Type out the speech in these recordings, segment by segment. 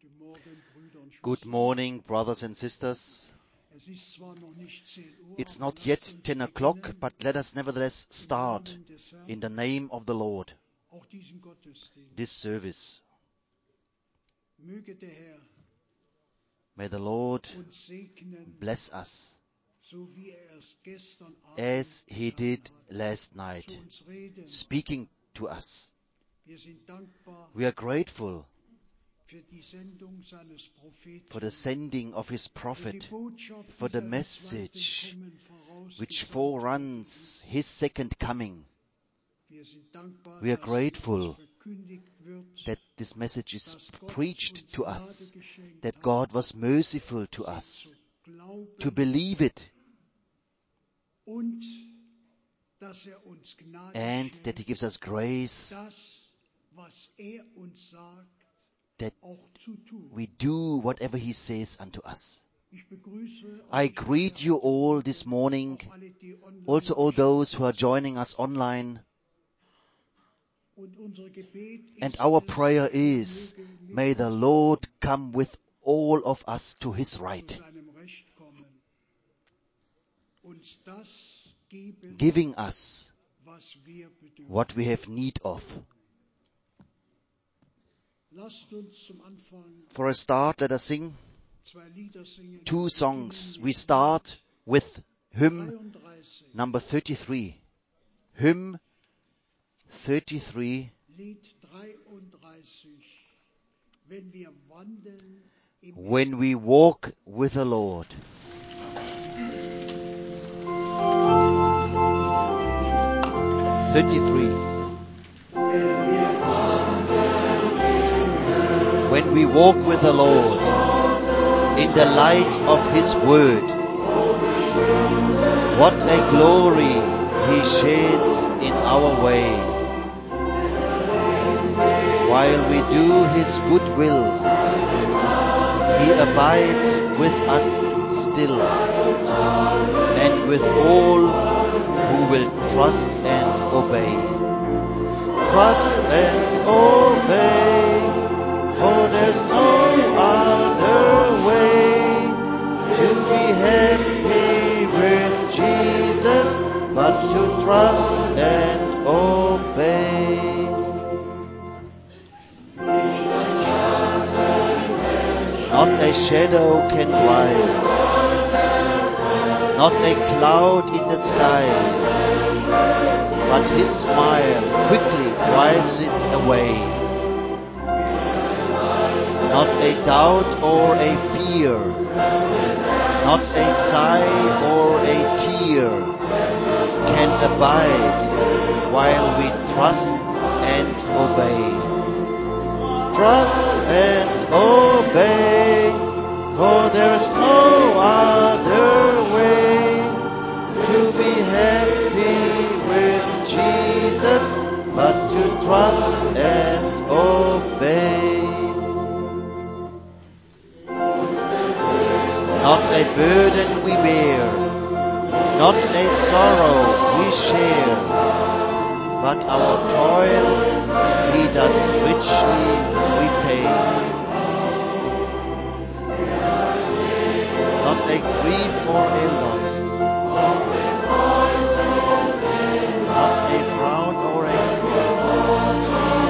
Good morning, brothers and sisters. It's not yet 10 o'clock, but let us nevertheless start in the name of the Lord this service. May the Lord bless us as He did last night, speaking to us. We are grateful for the sending of His prophet, for the message which foreruns His second coming. We are grateful that this message is preached to us, that God was merciful to us, to believe it, and that He gives us grace that we do whatever He says unto us. I greet you all this morning, also all those who are joining us online. And our prayer is, may the Lord come with all of us to His right, giving us what we have need of. For a start, let us sing 2 songs. We start with hymn number 33. Hymn 33. When we walk with the Lord. When we walk with the Lord in the light of His word, what a glory He sheds in our way. While we do His good will, He abides with us still, and with all who will trust and obey. Trust and obey, for there's no other way to be happy with Jesus, but to trust and obey. Not a shadow can rise, not a cloud in the skies, but His smile quickly drives it away. Not a doubt or a fear, not a sigh or a tear can abide while we trust and obey. Trust and obey, for there is no other way to be happy with Jesus, but to trust and obey. Not a burden we bear, not a sorrow we share, but our toil He does richly repay. Not a grief or a loss, not a frown or a cross,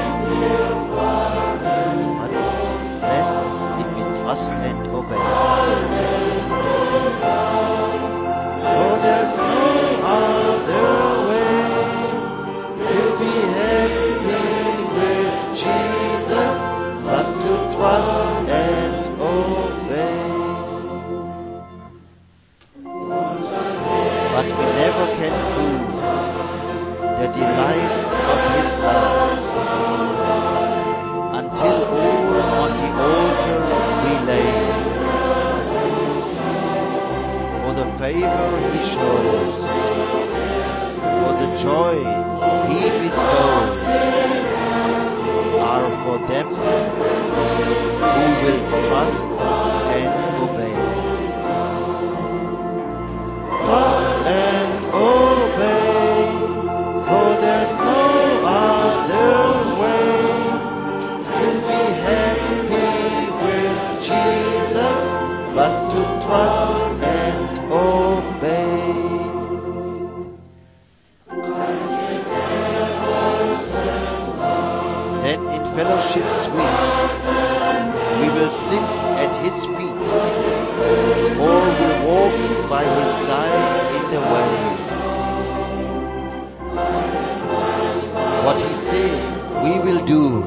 but is blessed if we trust and obey. For there's no other way to be happy with Jesus, but to trust and obey. But we never can prove the delights of His love until all on the altar we lay. For the favor He shows, for the joy He bestows, are for them who will trust and obey. Trust and obey, for there's no other way to be happy with sit at his feet, or will walk by his side in the way. What he says, we will do.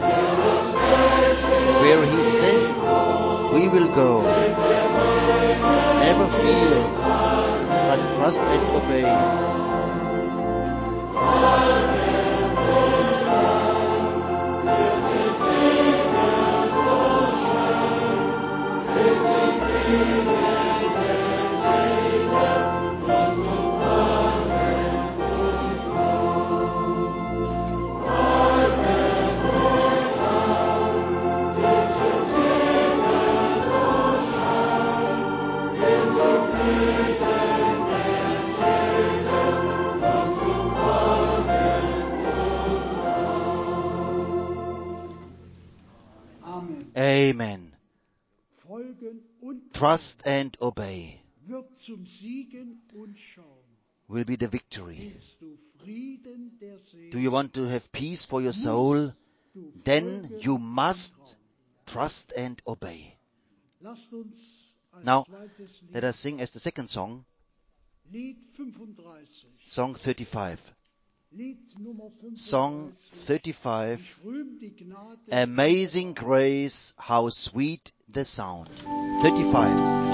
Where he sends, we will go. Never fear, but trust and obey. Amen. Trust and obey will be the victory. Do you want to have peace for your soul? Then you must trust and obey. Now, let us sing as the second song, Song 35. Song 35, Amazing Grace, how sweet the sound. 35.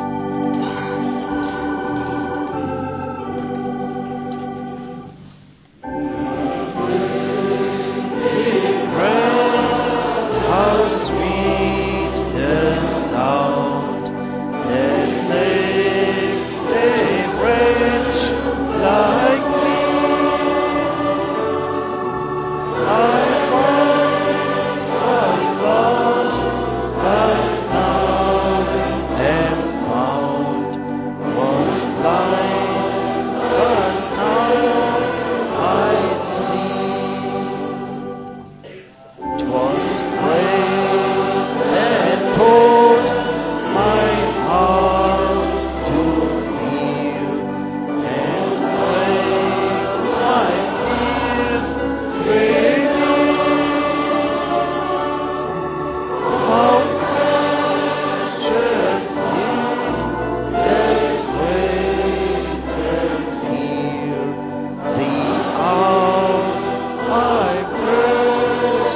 How sweet the sound that saved a wretch like me. I once was lost, but now am found. Was blind, but now I see. 'Twas grace that taught my heart to fear, and grace my fears relieved. How precious did that grace appear, the hour I first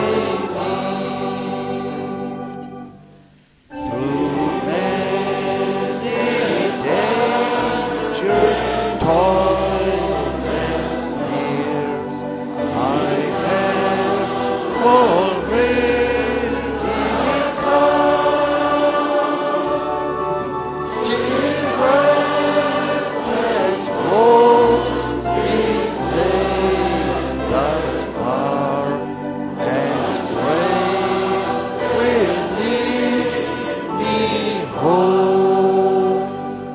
believed. Through many dangers, toils and snares, I have already come. 'Tis Christ has brought me safe thus far, and grace will lead me home.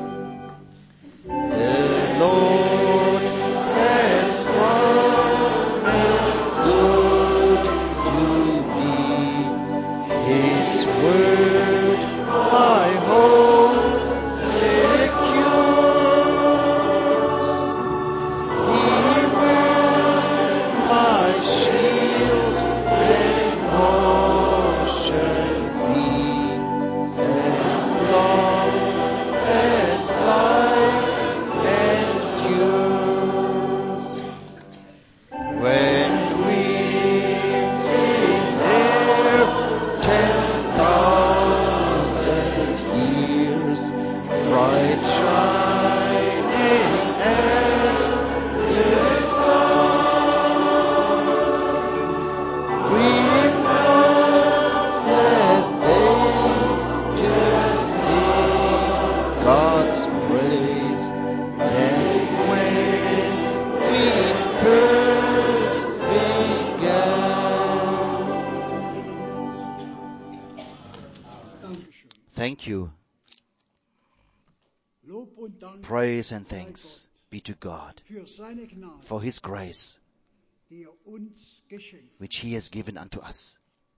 The Lord has promised good to me. His word my hope secures. He will my shield and portion be, as long as life endures. When we've been there 10,000 years, bright shining as the sun, we've countless days to sing God's praise. Then when we'd first began. Thank you. Praise and thanks be to God for His grace, which He has given unto us.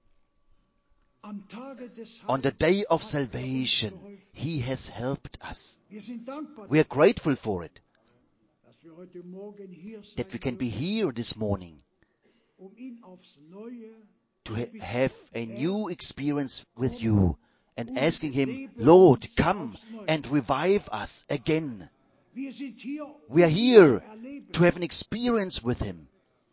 On the day of salvation, He has helped us. We are grateful for it, that we can be here this morning to have a new experience with you and asking Him, Lord, come and revive us again. We are here to have an experience with Him,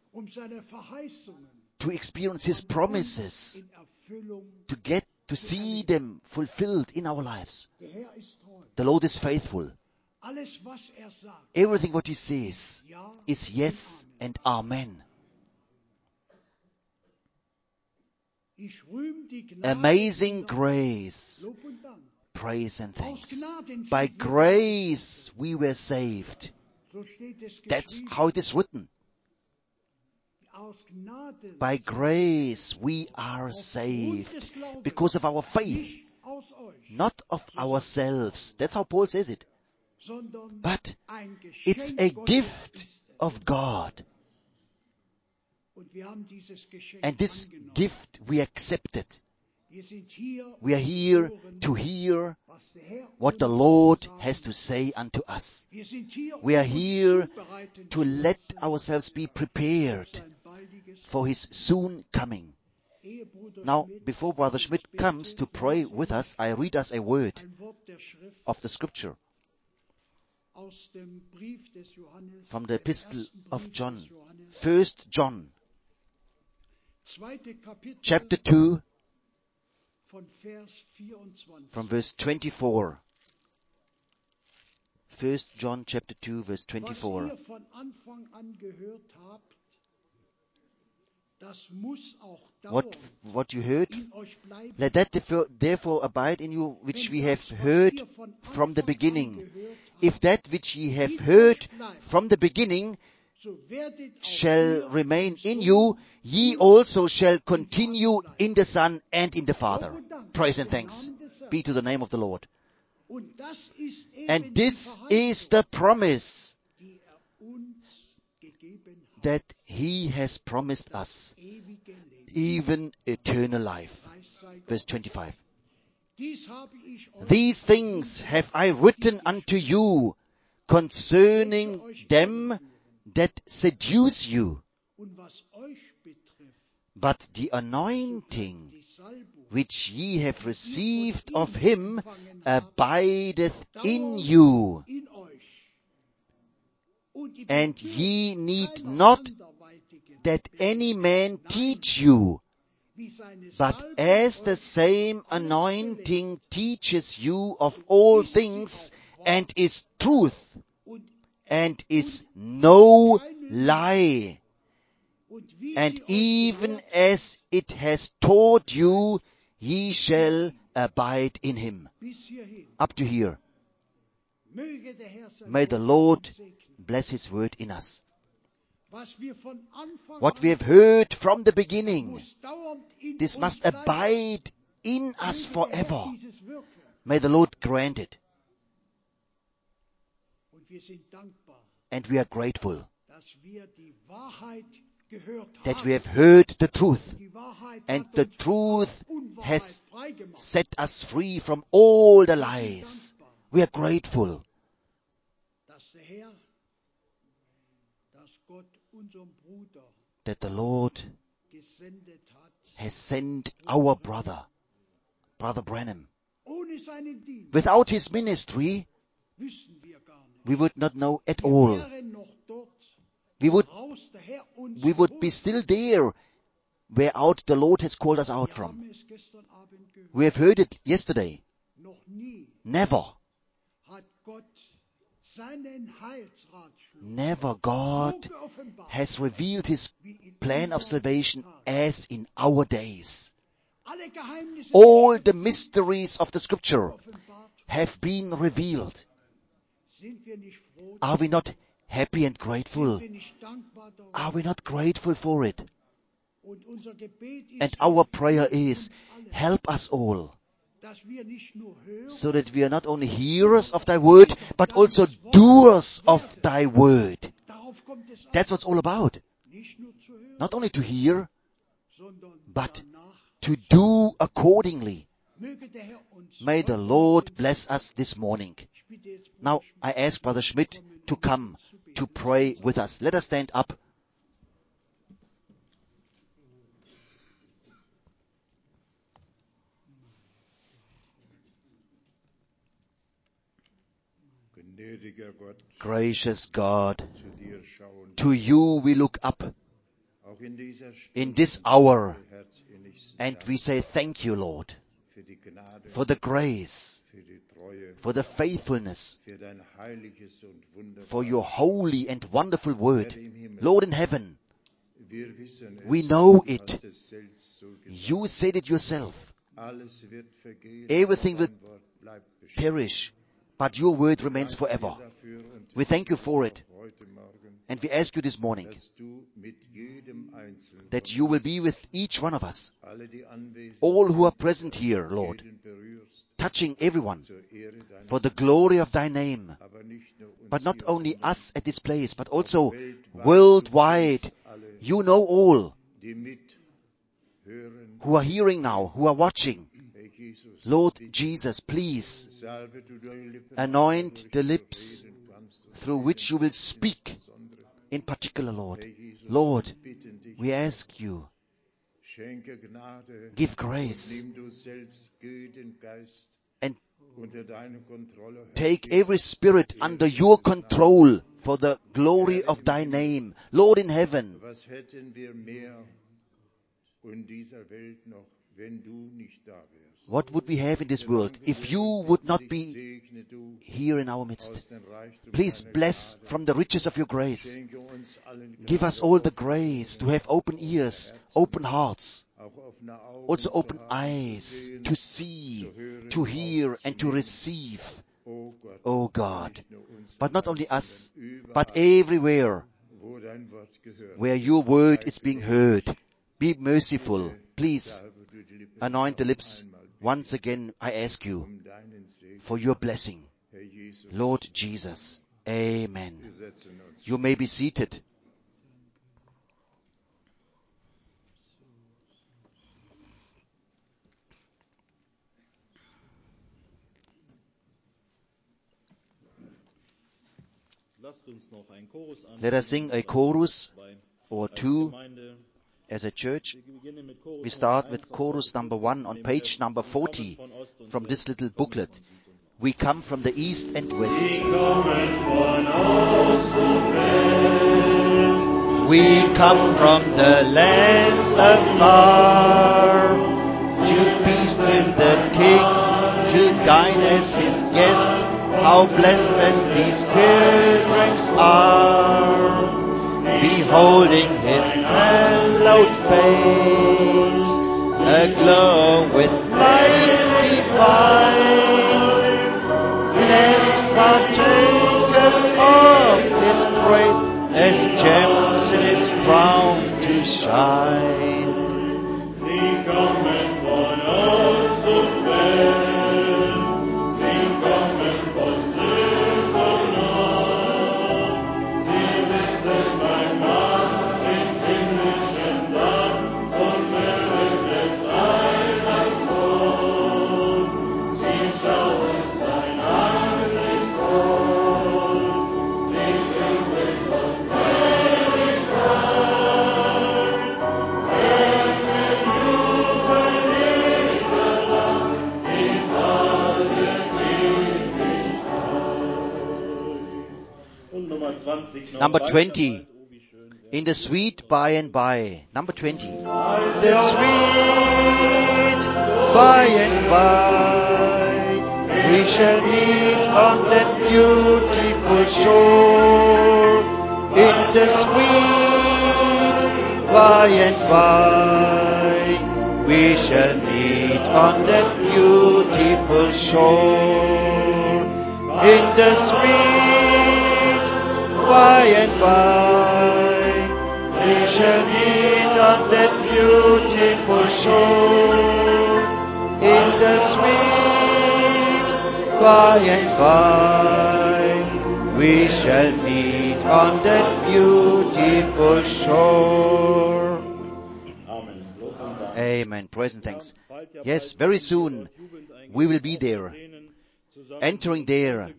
to experience His promises, to see them fulfilled in our lives. The Lord is faithful. Everything what He says is yes and amen. Amazing grace, praise and thanks. By grace we were saved. That's how it is written. By grace we are saved because of our faith, not of ourselves. That's how Paul says it. But it's a gift of God. And this gift we accepted. We are here to hear what the Lord has to say unto us. We are here to let ourselves be prepared for His soon coming. Now, before Brother Schmidt comes to pray with us, I read us a word of the Scripture from the Epistle of John, 1 John, chapter 2, from verse 24. 1 John chapter 2, verse 24. What you heard, let that therefore abide in you which we have heard from the beginning. If that which ye have heard from the beginning shall remain in you, ye also shall continue in the Son and in the Father. Praise and thanks be to the name of the Lord. And this is the promise that He has promised us, even eternal life. Verse 25. These things have I written unto you concerning them that seduce you. But the anointing which ye have received of Him abideth in you. And ye need not that any man teach you, but as the same anointing teaches you of all things, and is truth, and is no lie, and even as it has taught you, ye shall abide in Him. Up to here. May the Lord bless His word in us. What we have heard from the beginning, this must abide in us forever. May the Lord grant it. And we are grateful that we have heard the truth, and the truth has set us free from all the lies. We are grateful that the Lord has sent our brother Branham. Without his ministry, we would not know at all. We would be still there where out the Lord has called us out from. We have heard it yesterday. Never God has revealed His plan of salvation as in our days. All the mysteries of the Scripture have been revealed. Are we not happy and grateful? Are we not grateful for it? And our prayer is, help us all, so that we are not only hearers of Thy word, but also doers of Thy word. That's what it's all about. Not only to hear, but to do accordingly. May the Lord bless us this morning. Now I ask Brother Schmidt to come to pray with us. Let us stand up. Gracious God, to you we look up in this hour, and we say thank you, Lord, for the grace, for the faithfulness, for your holy and wonderful word. Lord in heaven, we know it. You said it yourself. Everything will perish, but your word remains forever. We thank you for it. And we ask you this morning that you will be with each one of us, all who are present here, Lord, touching everyone for the glory of thy name. But not only us at this place, but also worldwide. You know all who are hearing now, who are watching. Lord Jesus, please anoint the lips through which you will speak in particular, Lord. Lord, we ask you, give grace and take every spirit under your control for the glory of thy name. Lord in heaven, what would we have in this world if you would not be here in our midst? Please bless from the riches of your grace. Give us all the grace to have open ears, open hearts, also open eyes to see, to hear, and to receive. Oh God, but not only us, but everywhere where your word is being heard. Be merciful. Please anoint the lips. Once again, I ask you for your blessing. Lord Jesus. Amen. You may be seated. Let us sing a chorus or two as a church. We start with chorus number 1 on page number 40 from this little booklet. We come from the east and west. We come from the lands afar to feast with the King, to dine as his guest. How blessed these pilgrims are, beholding his hallowed face, aglow with light divine. Blessed partakers of his praise, as gems in his crown to shine. Sie kommen von Ost und West, sie kommen von Süd und Nord, sie sitzen beim Mahl im himmlischen Saal und hören des Heilands Wort. Sie schauen sein Angesicht, sie jubeln von Seligkeit, Söhne jubeln dieser Nacht in alle Ewigkeit. Und Nummer 20 noch. Number 20. In the sweet by and by. Number 20. The sweet by and by, we shall meet on that beautiful shore. In the sweet by and by, we shall meet on that beautiful shore. In the sweet by and by, we shall meet on that beautiful shore. In the sweet by and by, we shall meet on that beautiful shore. Amen. Praise and thanks. Yes, very soon we will be there, entering there,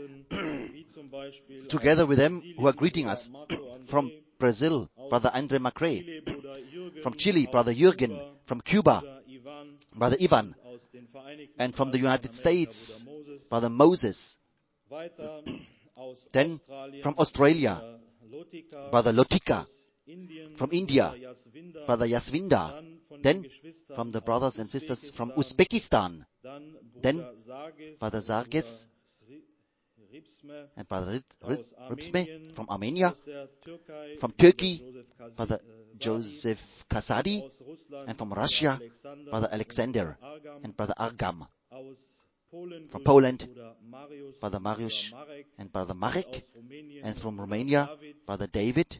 together with them who are greeting us. From Brazil, Brother Andre Macrae. From Chile, Brother Jürgen. From Cuba, Brother Ivan. And from the United States, Brother Moses. Then from Australia, Brother Lotika. From India, Brother Yasvinda. Then from the brothers and sisters from Uzbekistan. Then Brother Zarges and Brother Ripsme from Armenia. From Turkey, Brother Joseph Kasadi. And from Russia, Brother Alexander and Brother Argam. From Poland, Brother Mariusz and Brother Marek. And from Romania, Brother David.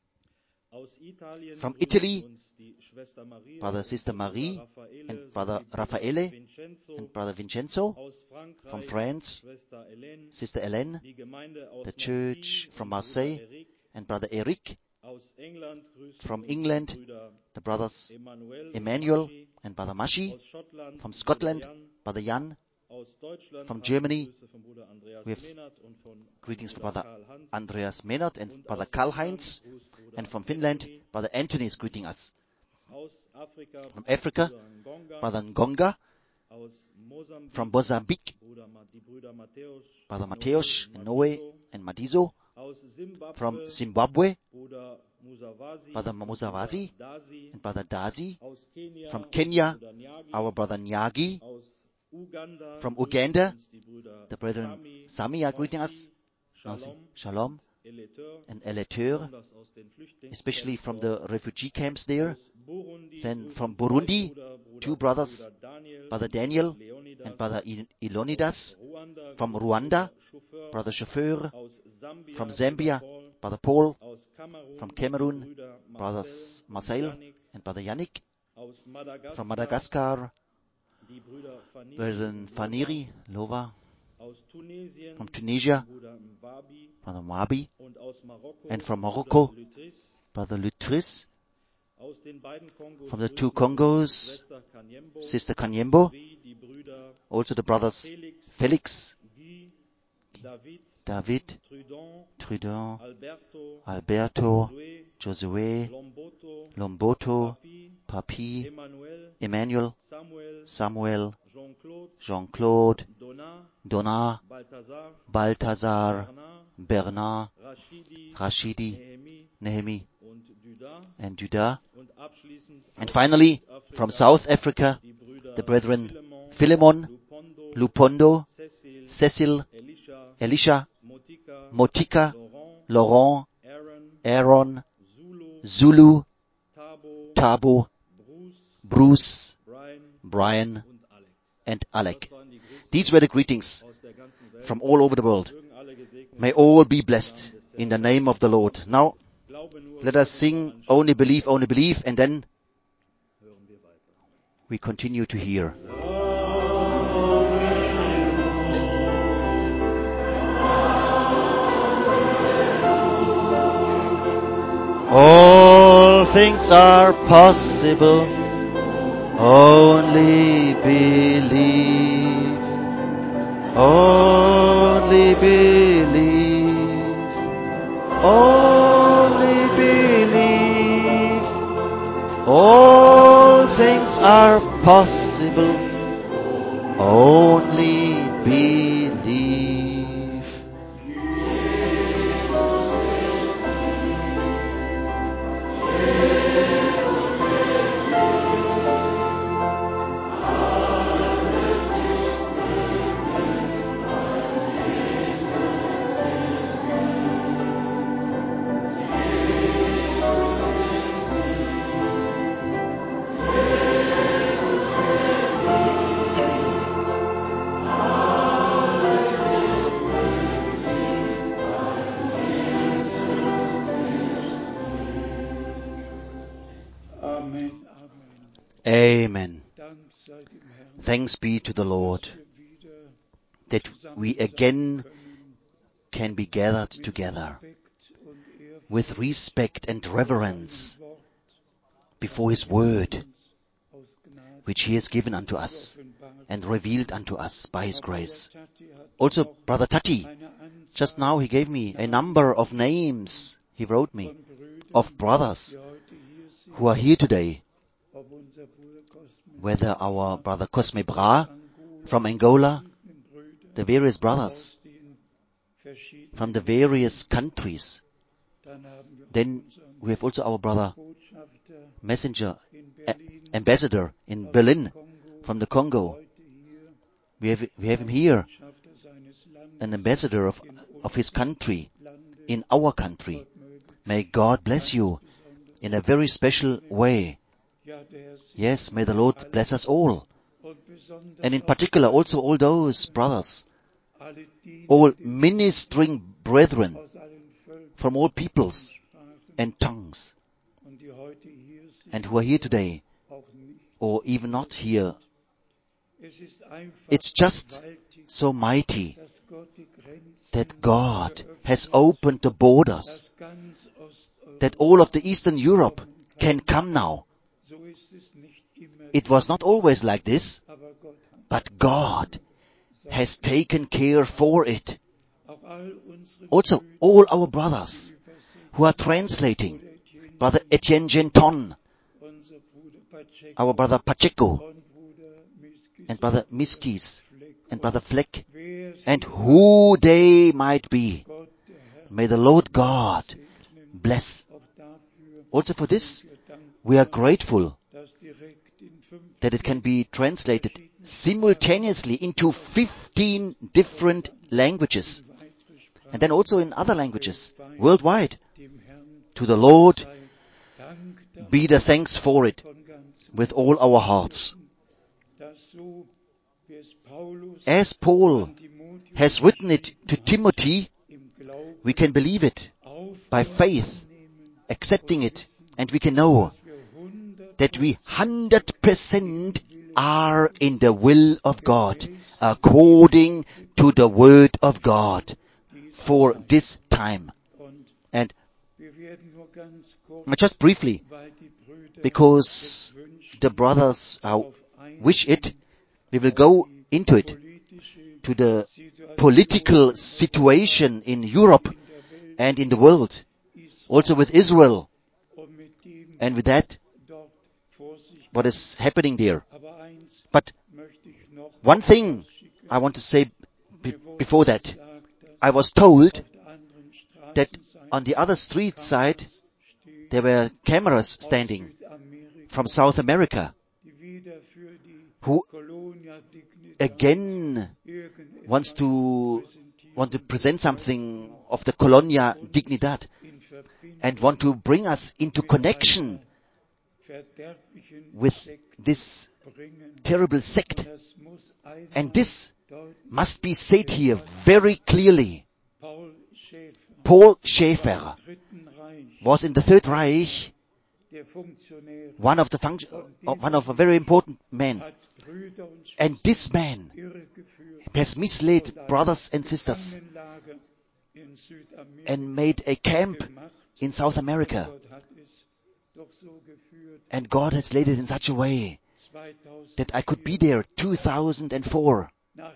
From Italy, Brother Sister Marie and Brother Raffaele and Brother Vincenzo. From France, Sister Hélène. The church from Marseille and Brother Eric. From England, the brothers Emmanuel and Brother Mashi. From Scotland, Brother Jan. From Germany, we have greetings from Brother Andreas Menard and Brother Karl-Heinz. And from Finland, Brother Anthony is greeting us. From Africa, Brother Ngonga. From Mozambique, Brother Mateos and Noe and Madizo. From Zimbabwe, Brother Musavazi and Brother Dazi. From Kenya, our Brother Nyagi. From Uganda, the brethren Sami are greeting us. Shalom and Eleteur, especially from the refugee camps there. Then from Burundi, two brothers, Brother Daniel and Brother Ilonidas. From Rwanda, Brother Chauffeur. From Zambia, Brother Paul. From Cameroon, Brothers Marcel and Brother Yannick. From Madagascar, Brethren Faniri, Lova. From Tunisia, Brother Mwabi. And from Morocco, Brother Lutris. From the two Congos, Sister Kanyembo. Also the brothers Felix, David, Trudon, Alberto, Josue, Lomboto, Papi, Emmanuel, Samuel, Jean-Claude, Donat, Balthazar, Bernard, Rashidi, Nehemi, and Judah. And finally, from South Africa, the brethren Philemon, Lupondo, Cecil, Elisha, Motika, Laurent, Aaron, Zulu, Tabo, Bruce, Brian, and Alec. These were the greetings from all over the world. May all be blessed in the name of the Lord. Now, let us sing Only Believe, and then we continue to hear. All things are possible, only believe, only believe, only believe. All things are possible, only believe. Amen. Thanks be to the Lord that we again can be gathered together with respect and reverence before His word, which He has given unto us and revealed unto us by His grace. Also, Brother Tati, just now he gave me a number of names, he wrote me, of brothers who are here today. Whether our Brother Cosme Bra from Angola, the various brothers from the various countries. Then we have also our brother ambassador in Berlin from the Congo. We have him here, an ambassador of his country in our country. May God bless you in a very special way. Yes, may the Lord bless us all. And in particular also all those brothers, all ministering brethren from all peoples and tongues, and who are here today, or even not here. It's just so mighty that God has opened the borders, that all of the Eastern Europe can come now. It was not always like this, but God has taken care for it. Also, all our brothers who are translating, Brother Etienne Genton, our brother Pacheco, and Brother Miskis, and Brother Fleck, and who they might be. May the Lord God bless. Also for this, we are grateful that it can be translated simultaneously into 15 different languages, and then also in other languages worldwide. To the Lord be the thanks for it with all our hearts. As Paul has written it to Timothy, we can believe it by faith, accepting it, and we can know that we 100% are in the will of God, according to the word of God for this time. And just briefly, because the brothers wish it, we will go into it, to the political situation in Europe and in the world, also with Israel, and with that, what is happening there. But one thing I want to say before that, I was told that on the other street side there were cameras standing from South America who again want to present something of the Colonia Dignidad and want to bring us into connection with this terrible sect. And this must be said here very clearly. Paul Schäfer was in the Third Reich one of a very important men. And this man has misled brothers and sisters and made a camp in South America. And God has laid it in such a way that I could be there 2004.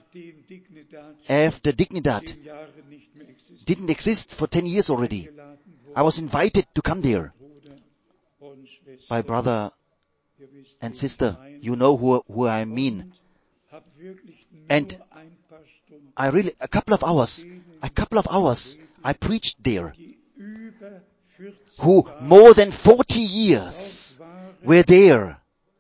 After Dignidad didn't exist for 10 years already, I was invited to come there by brother and sister. You know who I mean. And I really, a couple of hours, I preached there, who more than 40 years were there,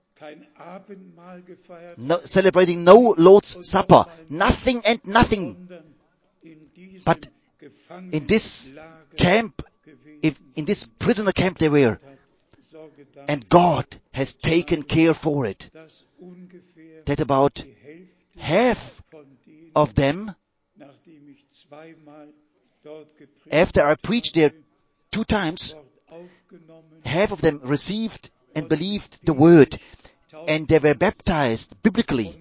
celebrating no Lord's Supper, nothing and nothing. But in this camp, in this prisoner camp they were, and God has taken care for it, that about half of them, after I preached there 2 times, half of them received and believed the word, and they were baptized biblically.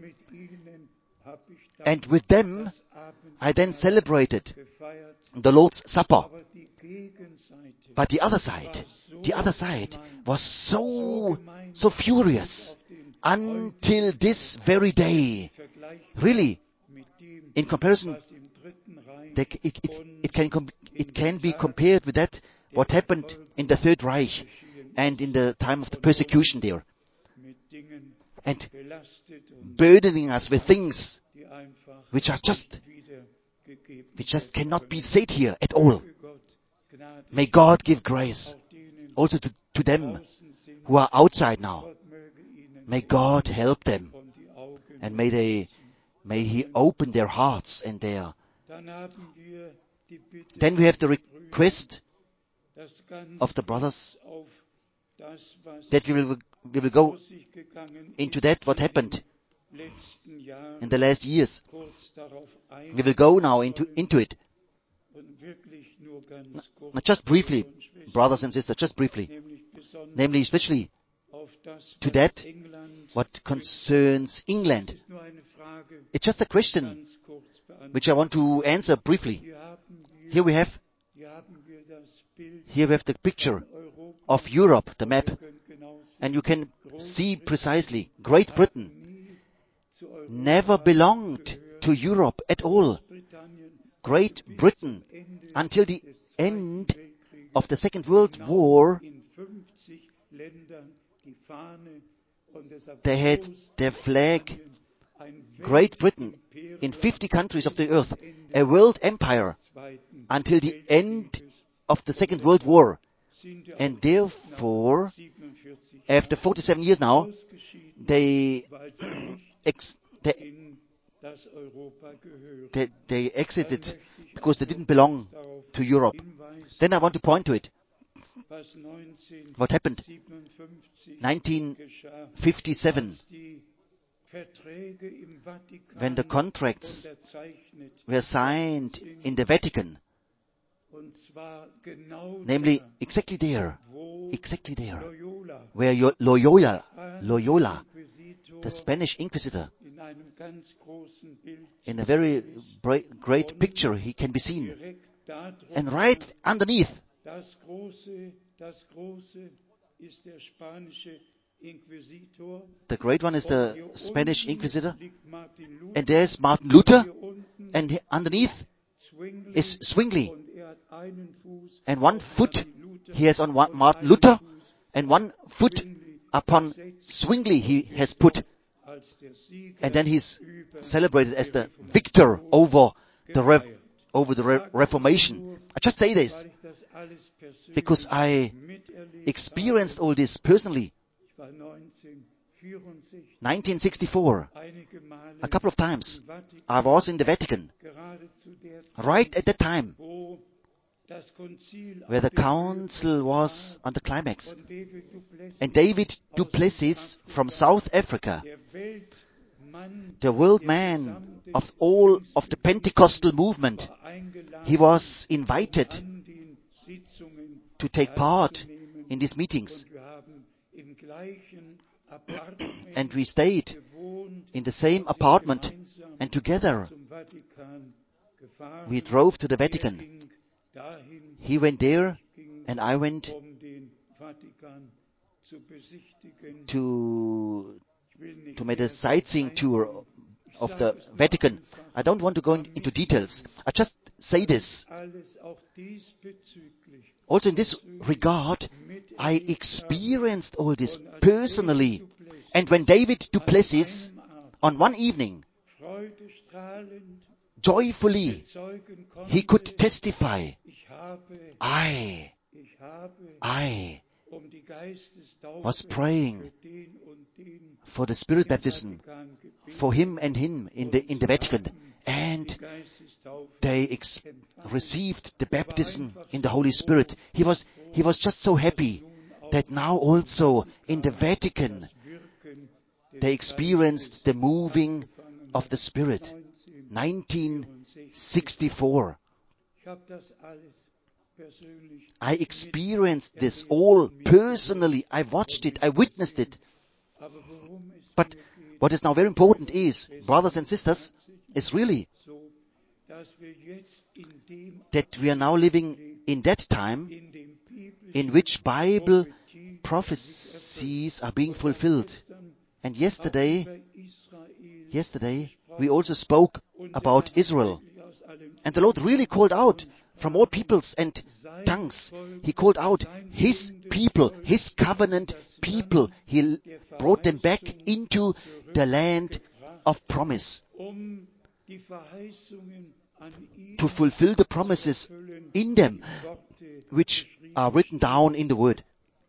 And with them, I then celebrated the Lord's Supper. But the other side was so furious until this very day. Really, in comparison, it can be compared with that, what happened in the Third Reich and in the time of the persecution there. And burdening us with things which are just We just cannot be said here at all. May God give grace also to them who are outside now. May God help them, and may He open their hearts and their. Then we have the request of the brothers that we will go into that what happened in the last years. We will go now into it. Now, just briefly, brothers and sisters, just briefly. Namely, especially to that what concerns England. It's just a question which I want to answer briefly. Here we have the picture of Europe, the map. And you can see precisely Great Britain never belonged to Europe at all. Great Britain, until the end of the Second World War, they had their flag, Great Britain, in 50 countries of the earth, a world empire, until the end of the Second World War. And therefore, after 47 years now, they exited because they didn't belong to Europe. Then I want to point to it. What happened? 1957, when the contracts were signed in the Vatican, namely exactly there, where Loyola, the Spanish Inquisitor, in a very great picture he can be seen. And right underneath, the great one is the Spanish Inquisitor, and there's Martin Luther, and underneath is Zwingli. And one foot he has on Martin Luther, and one foot upon Zwingli he has put. And then he's celebrated as the victor over the Reformation. I just say this because I experienced all this personally. 1964, a couple of times, I was in the Vatican, right at that time, where the council was on the climax. And David du Plessis from South Africa, the world man of all of the Pentecostal movement, he was invited to take part in these meetings. And we stayed in the same apartment, and together we drove to the Vatican. He went there, and I went to make a sightseeing tour of the Vatican. I don't want to go into details. I just say this. Also in this regard, I experienced all this personally. And when David du Plessis, on one evening, joyfully, he could testify, I was praying for the Spirit baptism for him and him in the Vatican, and they received the baptism in the Holy Spirit. He was just so happy that now also in the Vatican they experienced the moving of the Spirit. 1964. I experienced this all personally. I watched it. I witnessed it. But what is now very important is, brothers and sisters, is really that we are now living in that time in which Bible prophecies are being fulfilled. And yesterday we also spoke about Israel. And the Lord really called out from all peoples and tongues. He called out His people, His covenant people. He brought them back into the land of promise. to fulfill the promises in them, which are written down in the Word.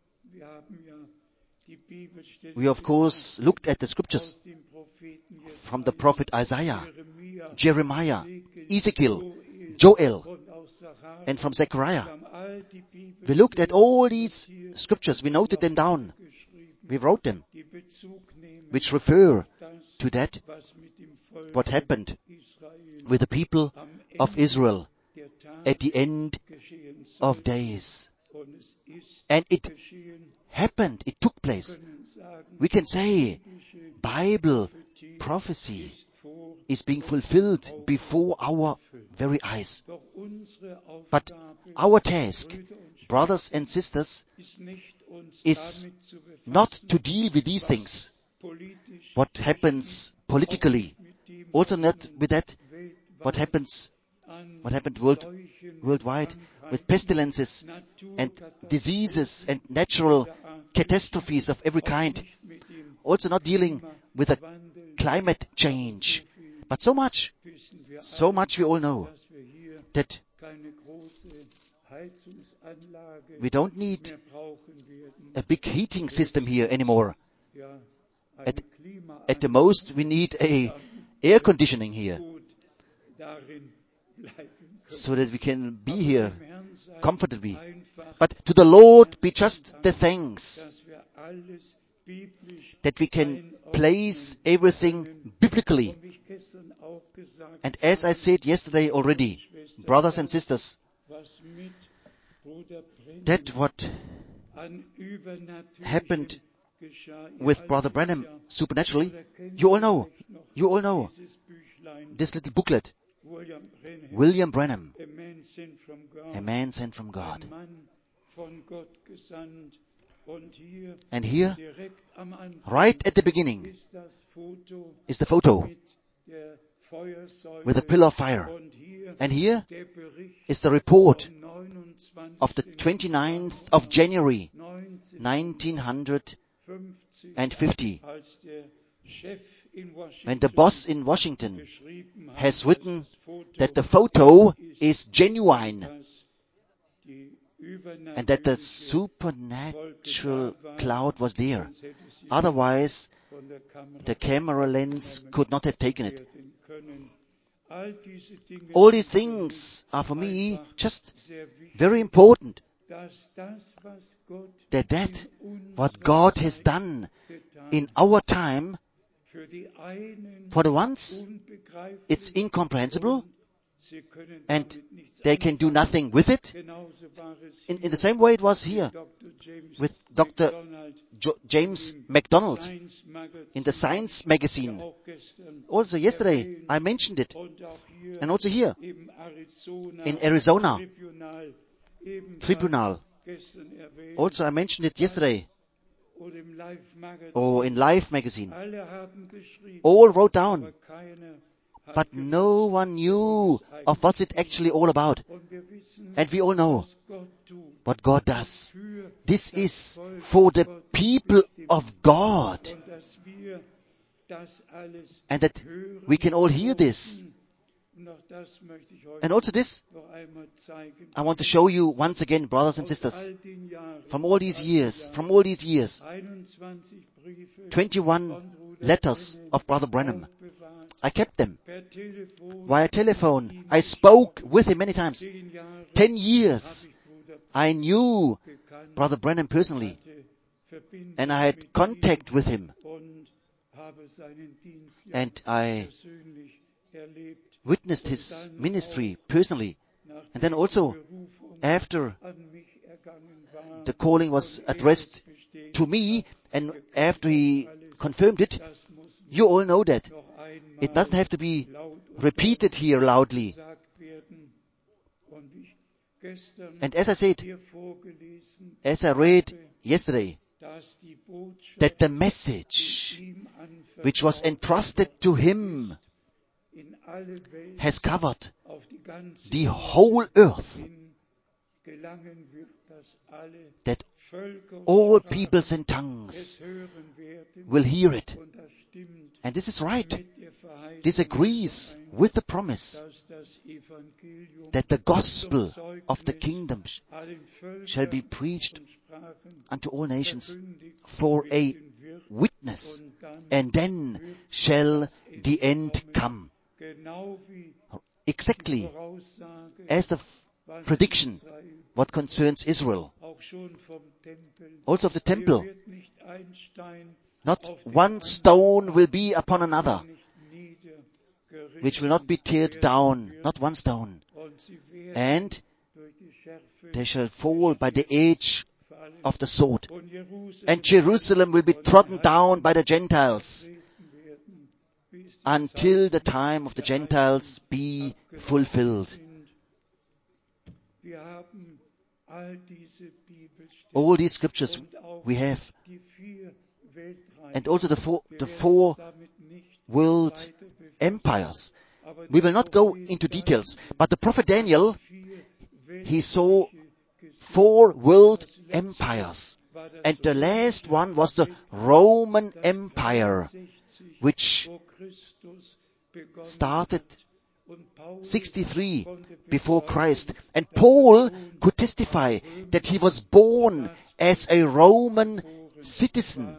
We, of course, looked at the scriptures from the prophet Isaiah, Jeremiah, Ezekiel, Joel, and from Zechariah. We looked at all these scriptures. We noted them down. We wrote them, which refer to that, what happened with the people of Israel at the end of days. And it happened, it took place. We can say Bible prophecy is being fulfilled before our very eyes. But our task, brothers and sisters, is not to deal with these things. What happens politically, also not with that, what happened worldwide with pestilences and diseases and natural catastrophes of every kind. Also not dealing with a climate change. But so much we all know that we don't need a big heating system here anymore. At the most, we need a air conditioning here, so that we can be here comfortably. But to the Lord be just the thanks that we can place everything biblically. And as I said yesterday already, brothers and sisters, that what happened with Brother Branham supernaturally, you all know this little booklet, William Branham, a man sent from God. And here, right at the beginning, is the photo with a pillar of fire. And here is the report of the 29th of January, 1950, when the boss in Washington has written that the photo is genuine and that the supernatural cloud was there. Otherwise, the camera lens could not have taken it. All these things are for me just very important. That what God has done in our time, for the ones, it's incomprehensible, and they can do nothing with it. In the same way it was here with Dr. James MacDonald in the Science magazine. Also yesterday I mentioned it. And also here in Arizona Tribunal. Also I mentioned it yesterday. Or in Life magazine. All wrote down. But no one knew of what's it actually all about. And we all know what God does. This is for the people of God. And that we can all hear this. And also this, I want to show you once again, brothers and sisters, from all these years, 21 letters of Brother Branham. I kept them via telephone. I spoke with him many times. 10 years I knew Brother Branham personally, and I had contact with him, and I witnessed his ministry personally. And then also, after the calling was addressed to me, and after he confirmed it, you all know that it doesn't have to be repeated here loudly. And as I said, as I read yesterday, that the message which was entrusted to him has covered the whole earth, that all peoples and tongues will hear it. And this is right. This agrees with the promise that the gospel of the kingdom shall be preached unto all nations for a witness, and then shall the end come. Exactly as the prediction what concerns Israel. Also of the temple. Not one stone will be upon another, which will not be teared down, not one stone. And they shall fall by the edge of the sword. And Jerusalem will be trodden down by the Gentiles until the time of the Gentiles be fulfilled. All these scriptures we have, and also the four world empires. We will not go into details, but the prophet Daniel, he saw 4 world empires, and the last one was the Roman Empire, which started 63 before Christ. And Paul could testify that he was born as a Roman citizen.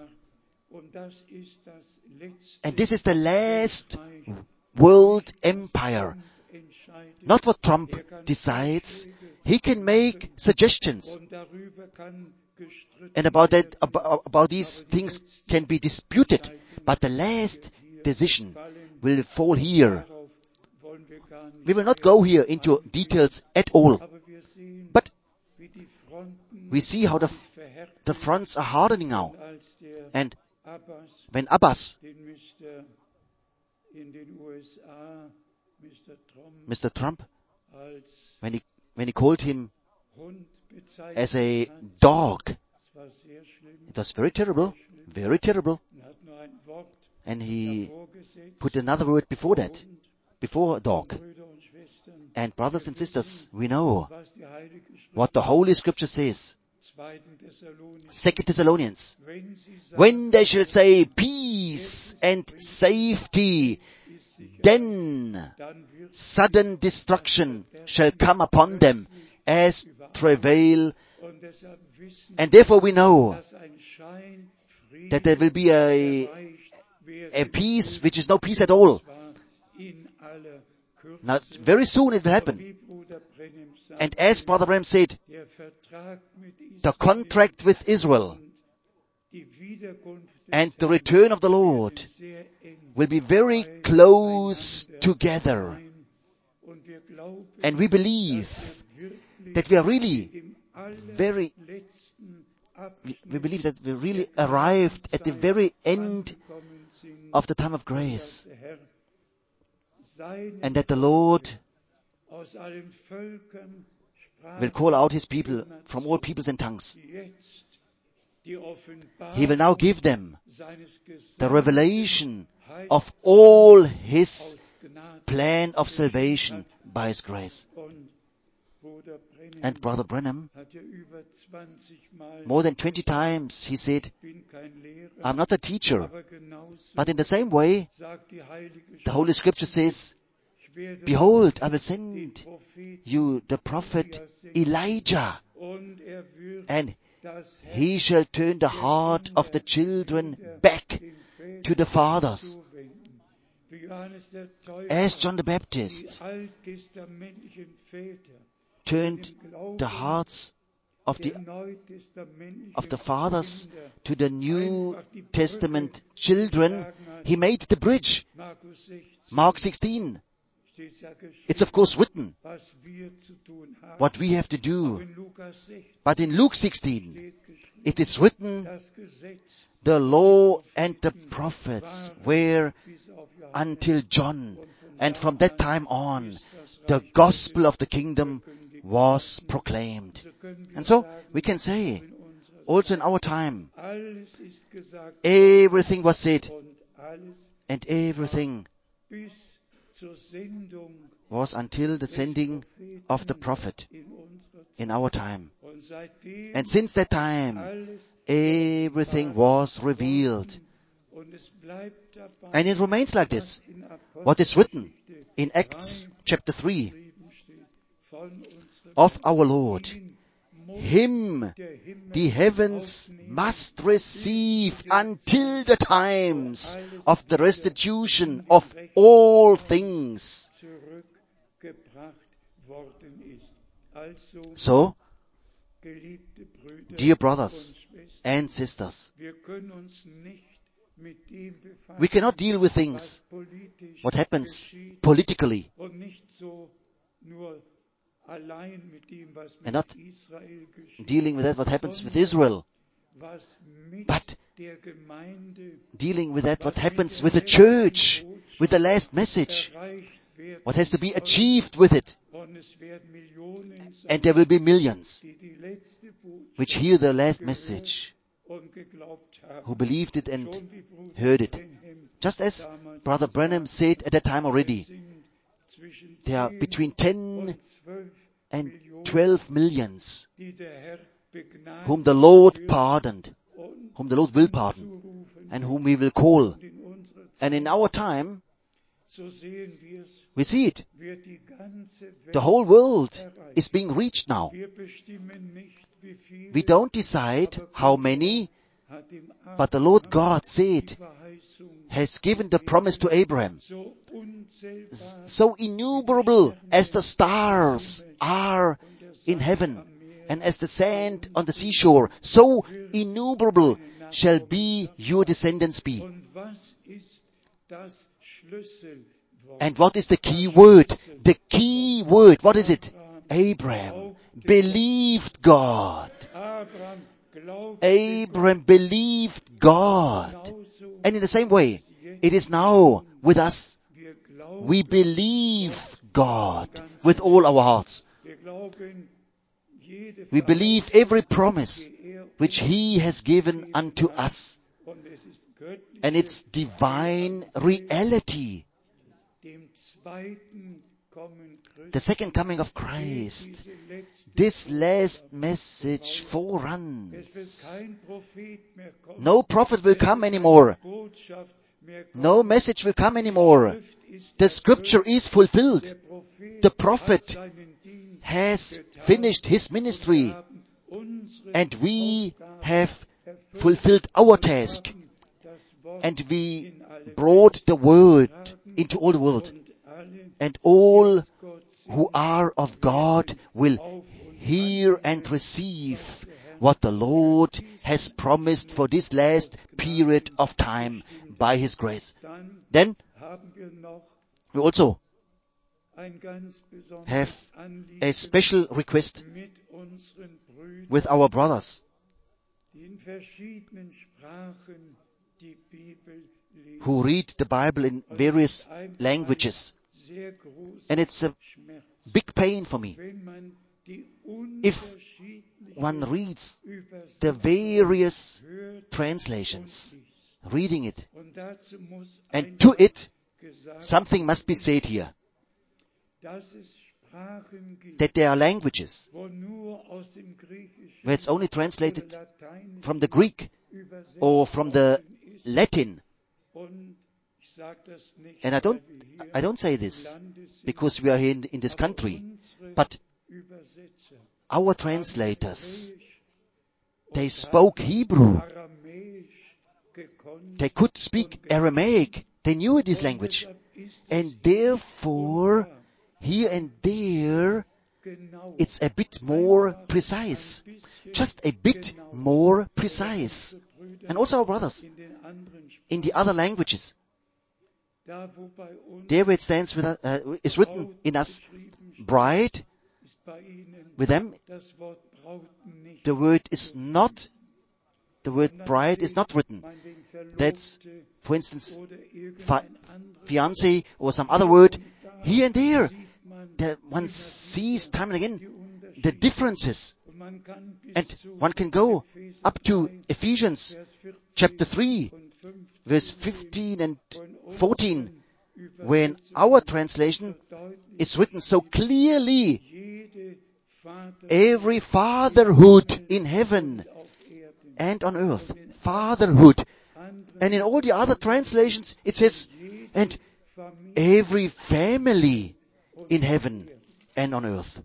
And this is the last world empire. Not what Trump decides. He can make suggestions. And about these things can be disputed. But the last decision will fall here. We will not go here into details at all. But we see how the fronts are hardening now. And when Abbas, Mr. Trump, when he called him as a dog, it was very terrible, very terrible. And he put another word before that, before dog. And brothers and sisters, we know what the Holy Scripture says. 2 Thessalonians. When they shall say peace and safety, then sudden destruction shall come upon them as travail. And therefore we know that there will be a peace which is no peace at all. Now, very soon it will happen. And as Brother Branham said, the contract with Israel and the return of the Lord will be very close together. And we believe that we are really we believe that we really arrived at the very end of the time of grace. And that the Lord will call out His people from all peoples and tongues. He will now give them the revelation of all His plan of salvation by His grace. And Brother Branham, more than 20 times, he said, I'm not a teacher. But in the same way, the Holy Scripture says, behold, I will send you the prophet Elijah, and he shall turn the heart of the children back to the fathers. As John the Baptist turned the hearts of the fathers to the New Testament children, he made the bridge. Mark 16. It's of course written what we have to do. But in Luke 16, it is written, the law and the prophets were until John. And from that time on, the gospel of the kingdom was proclaimed. And so we can say, also in our time, everything was said, and everything was until the sending of the prophet in our time. And since that time, everything was revealed. And it remains like this. What is written in Acts chapter 3, of our Lord. Him the heavens must receive until the times of the restitution of all things. So, dear brothers and sisters, we cannot deal with things, what happens politically, and not dealing with that what happens with Israel, but dealing with that what happens with the church, with the last message, what has to be achieved with it. And there will be millions which hear the last message, who believed it and heard it. Just as Brother Branham said at that time already, there are between 10 and 12 millions whom the Lord pardoned, whom the Lord will pardon, and whom we will call. And in our time, we see it. The whole world is being reached now. We don't decide how many, but the Lord God said, has given the promise to Abraham. So innumerable as the stars are in heaven, and as the sand on the seashore, so innumerable shall be your descendants be. And what is the key word? The key word, what is it? Abraham believed God. Abraham believed God. And in the same way, it is now with us. We believe God with all our hearts. We believe every promise which He has given unto us. And it's divine reality. The second coming of Christ, this last message foreruns. No prophet will come anymore. No message will come anymore. The scripture is fulfilled. The prophet has finished his ministry, and we have fulfilled our task, and we brought the word into all the world. And all who are of God will hear and receive what the Lord has promised for this last period of time by His grace. Then we also have a special request with our brothers who read the Bible in various languages. And it's a big pain for me if one reads the various translations, reading it. And to it, something must be said here. That there are languages where it's only translated from the Greek or from the Latin. And I don't say this because we are here in this country, but our translators, they spoke Hebrew. They could speak Aramaic. They knew this language. And therefore, here and there, it's a bit more precise. Just a bit more precise. And also our brothers, in the other languages, there where it stands with is written in us, bride. With them, the word bride is not written. That's, for instance, fiancé or some other word. Here and there, one sees time and again the differences. And one can go up to Ephesians chapter 3, verse 15 and 14, when our translation is written so clearly, every fatherhood in heaven and on earth. Fatherhood. And in all the other translations it says, and every family in heaven and on earth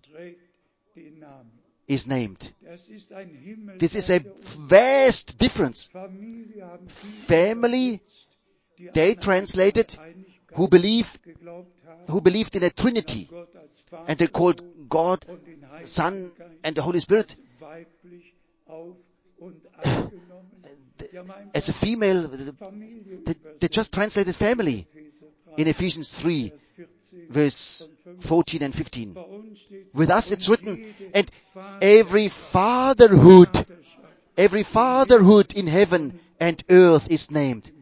is named. This is a vast difference. Family, they translated who believed in a Trinity, and they called God, Son, and the Holy Spirit as a female. They just translated family in Ephesians 3, verse 14 and 15. With us it's written, and every fatherhood in heaven and earth is named.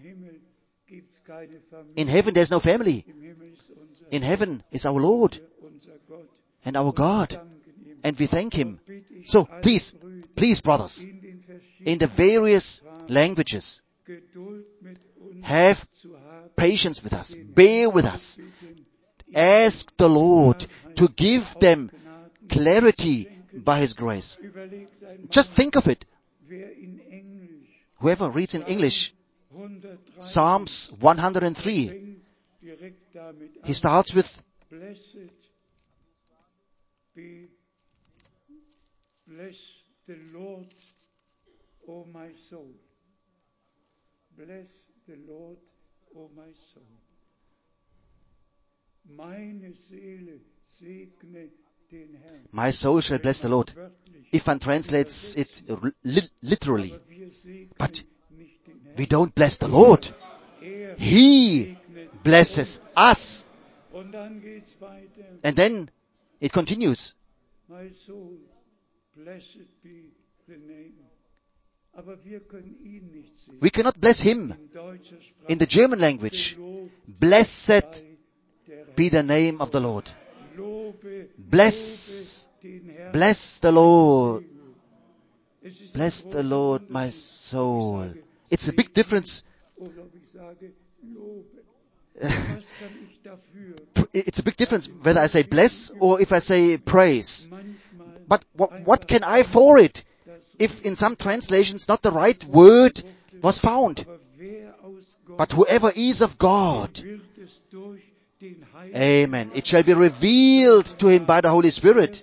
In heaven there's no family. In heaven is our Lord and our God, and we thank Him. So please, brothers, in the various languages, have patience with us, bear with us, ask the Lord to give them clarity by His grace. Just think of it. Whoever reads in English, Psalms 103, he starts with, Bless the Lord, O my soul. Bless the Lord, O my soul. Meine Seele segne den Herrn. My soul shall bless the Lord. If one translates it literally. But we don't bless the Lord. He blesses us. And then it continues. My soul, blessed be the name. We cannot bless Him in the German language. Blessed be the name of the Lord. Bless the Lord. Bless the Lord, my soul. It's a big difference. It's a big difference whether I say bless or if I say praise. But what can I for it if in some translations not the right word was found? But whoever is of God, amen, it shall be revealed to him by the Holy Spirit.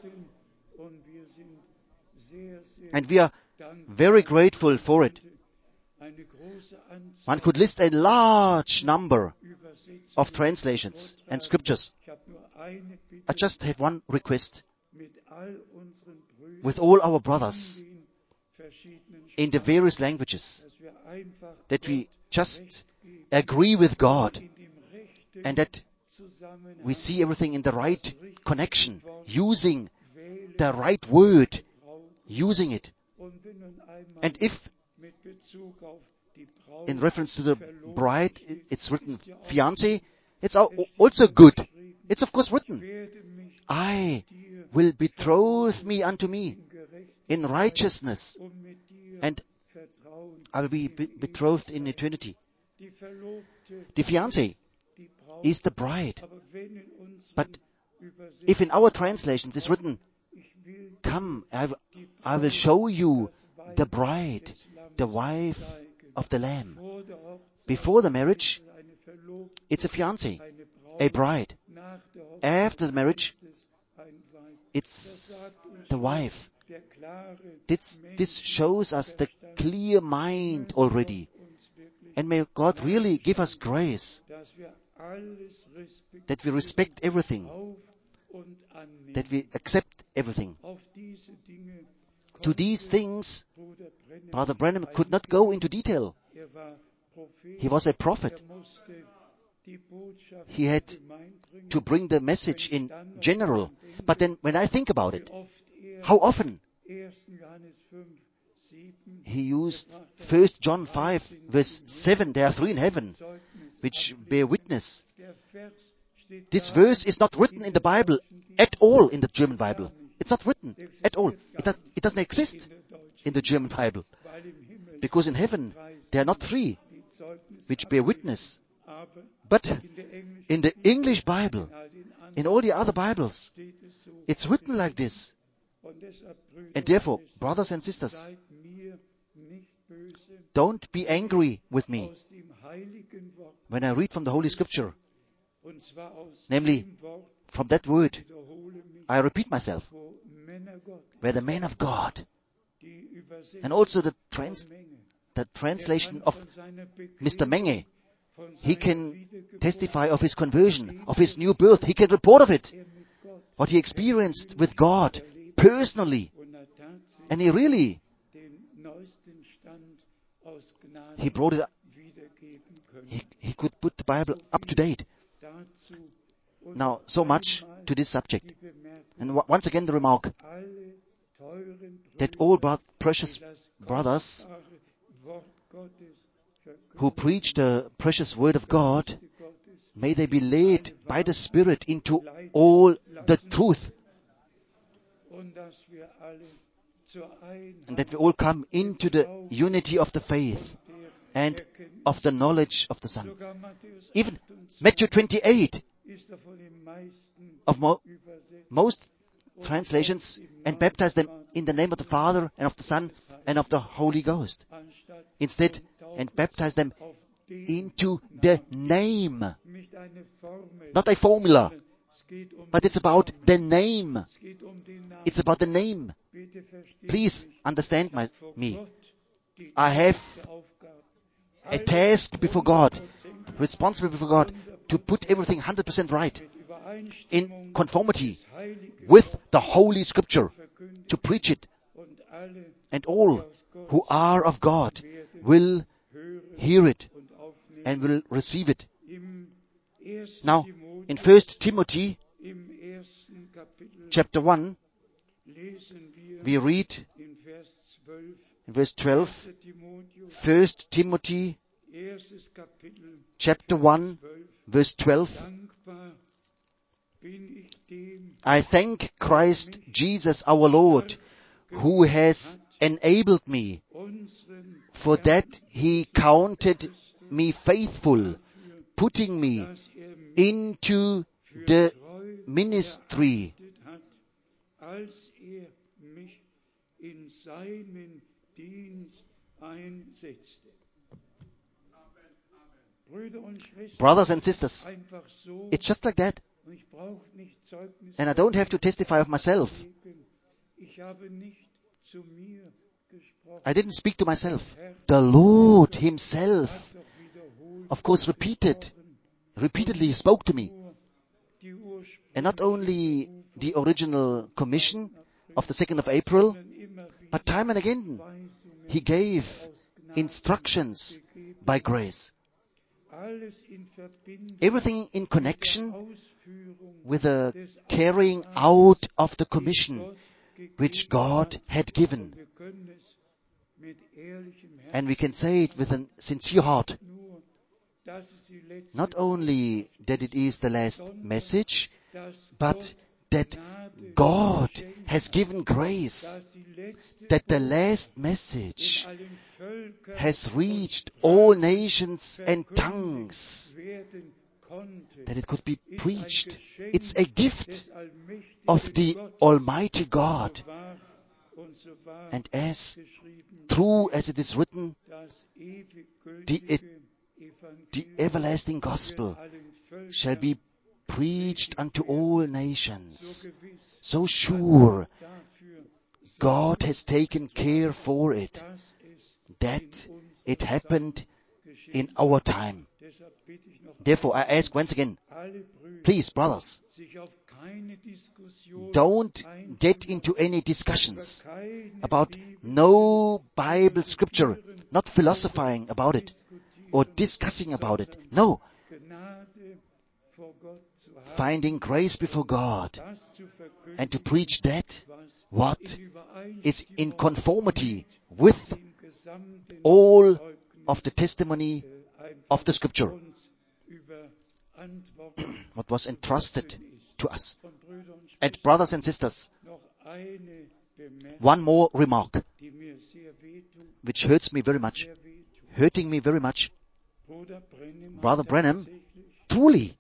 And we are very grateful for it. One could list a large number of translations and scriptures. I just have one request. With all our brothers in the various languages, that we just agree with God and that we see everything in the right connection, using the right word, using it. And if in reference to the bride it's written fiancé, it's also good. It's of course written, I will betroth me unto me in righteousness, and I will be betrothed in eternity. The fiancé is the bride. But if in our translations it's written, come, I will show you the bride, the wife of the Lamb. Before the marriage, it's a fiancé, a bride. After the marriage, it's the wife. This shows us the clear mind already. And may God really give us grace that we respect everything, that we accept everything. To these things, Brother Branham could not go into detail. He was a prophet. He had to bring the message in general. But then when I think about it, how often he used 1 John 5 verse 7, there are three in heaven which bear witness. This verse is not written in the Bible at all, in the German Bible. It's not written at all. It doesn't exist in the German Bible. Because in heaven there are not three which bear witness. But in the English Bible, in all the other Bibles, it's written like this. And therefore, brothers and sisters, don't be angry with me when I read from the Holy Scripture Namely, from that word, I repeat myself, where the man of God, and also the translation of Mr. Menge, he can testify of his conversion, of his new birth. He can report of it, what he experienced with God personally. And he really, he brought it, he could put the Bible up to date. Now, so much to this subject. And once again the remark that all precious brothers who preach the precious word of God, may they be led by the Spirit into all the truth. And that we all come into the unity of the faith and of the knowledge of the Son. Even Matthew 28 of most translations, and baptize them in the name of the Father and of the Son and of the Holy Ghost. Instead, and baptize them into the name. Not a formula, but it's about the name. It's about the name. Please understand me. I have a task before God, responsible before God, to put everything 100% right, in conformity with the Holy Scripture, to preach it. And all who are of God will hear it and will receive it. Now, in 1 Timothy chapter 1, we read in verse 12, 1 Timothy chapter 1, verse 12, I thank Christ Jesus our Lord, who has enabled me, for that he counted me faithful, putting me into the ministry. Brothers and sisters, it's just like that. And I don't have to testify of myself. I didn't speak to myself. The Lord Himself, of course, repeatedly spoke to me. And not only the original commission of the 2nd of April, but time and again He gave instructions by grace. Everything in connection with the carrying out of the commission which God had given. And we can say it with a sincere heart. Not only that it is the last message, but that God has given grace, that the last message has reached all nations and tongues, that it could be preached. It's a gift of the Almighty God. And as true as it is written, the everlasting gospel shall be preached unto all nations. So sure, God has taken care for it, that it happened in our time. Therefore, I ask once again, please, brothers, don't get into any discussions about no Bible scripture, not philosophizing about it or discussing about it. No. Finding grace before God and to preach that what is in conformity with all of the testimony of the scripture, what was entrusted to us. And brothers and sisters, one more remark, which hurting me very much. Brother Branham, truly,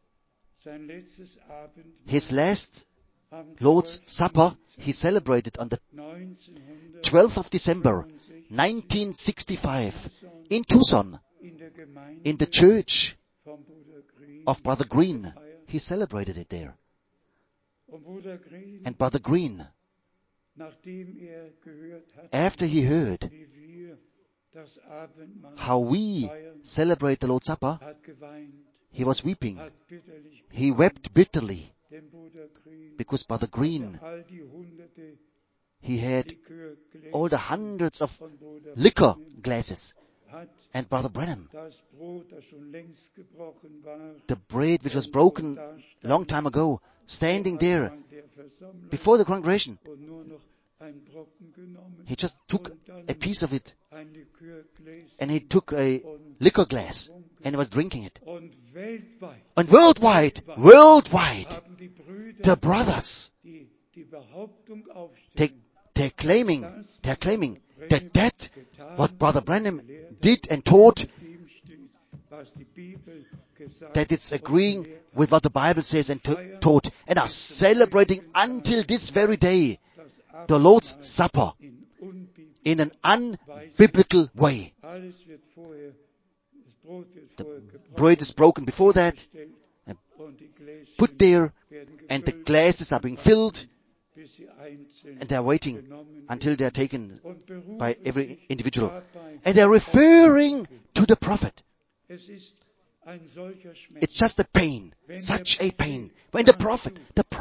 his last Lord's Supper, he celebrated on the 12th of December, 1965, in Tucson, in the church of Brother Green. he celebrated it there. Und Bruder Green, And Brother Green, nachdem gehört hat, after he heard wie wir das Abendmahl how we feiern, celebrate the Lord's Supper, hat geweint, he was weeping. hat bitterlich He wept bitterly den Bruder Green, because Brother Green, all die hunderte he had Likörgläser all the hundreds of von Bruder liquor Branham, glasses. hat And Brother Branham, das Brot, das schon längst gebrochen war, the bread which was broken a long time ago, standing there an der Versammlung before the congregation, und nur noch ein Brocken genommen he just took und dann a piece of it ein Likörgläschen and he took a liquor glass and he was drinking it. und weltweit And worldwide, haben die Brüder, the brothers, die Behauptung they're aufstellen, claiming that what Brother Branham did and taught, dem steht, was die Bibel gesagt that it's agreeing with what the Bible says and taught, and are celebrating until this very day das the Lord's Supper in unbiblisch. in an unbiblical way. Alles wird vorher, das Brot wird vorher gebrochen, Bread is broken before that, gestellt und die Gläschen put there, werden and the gefüllt, glasses are being filled, bis sie einzeln and they're waiting genommen until they're taken und berufen by every sich individual. dabei. And they're referring to the prophet. Es ist ein solcher Schmerz. It's just a pain, such a pain. When the prophet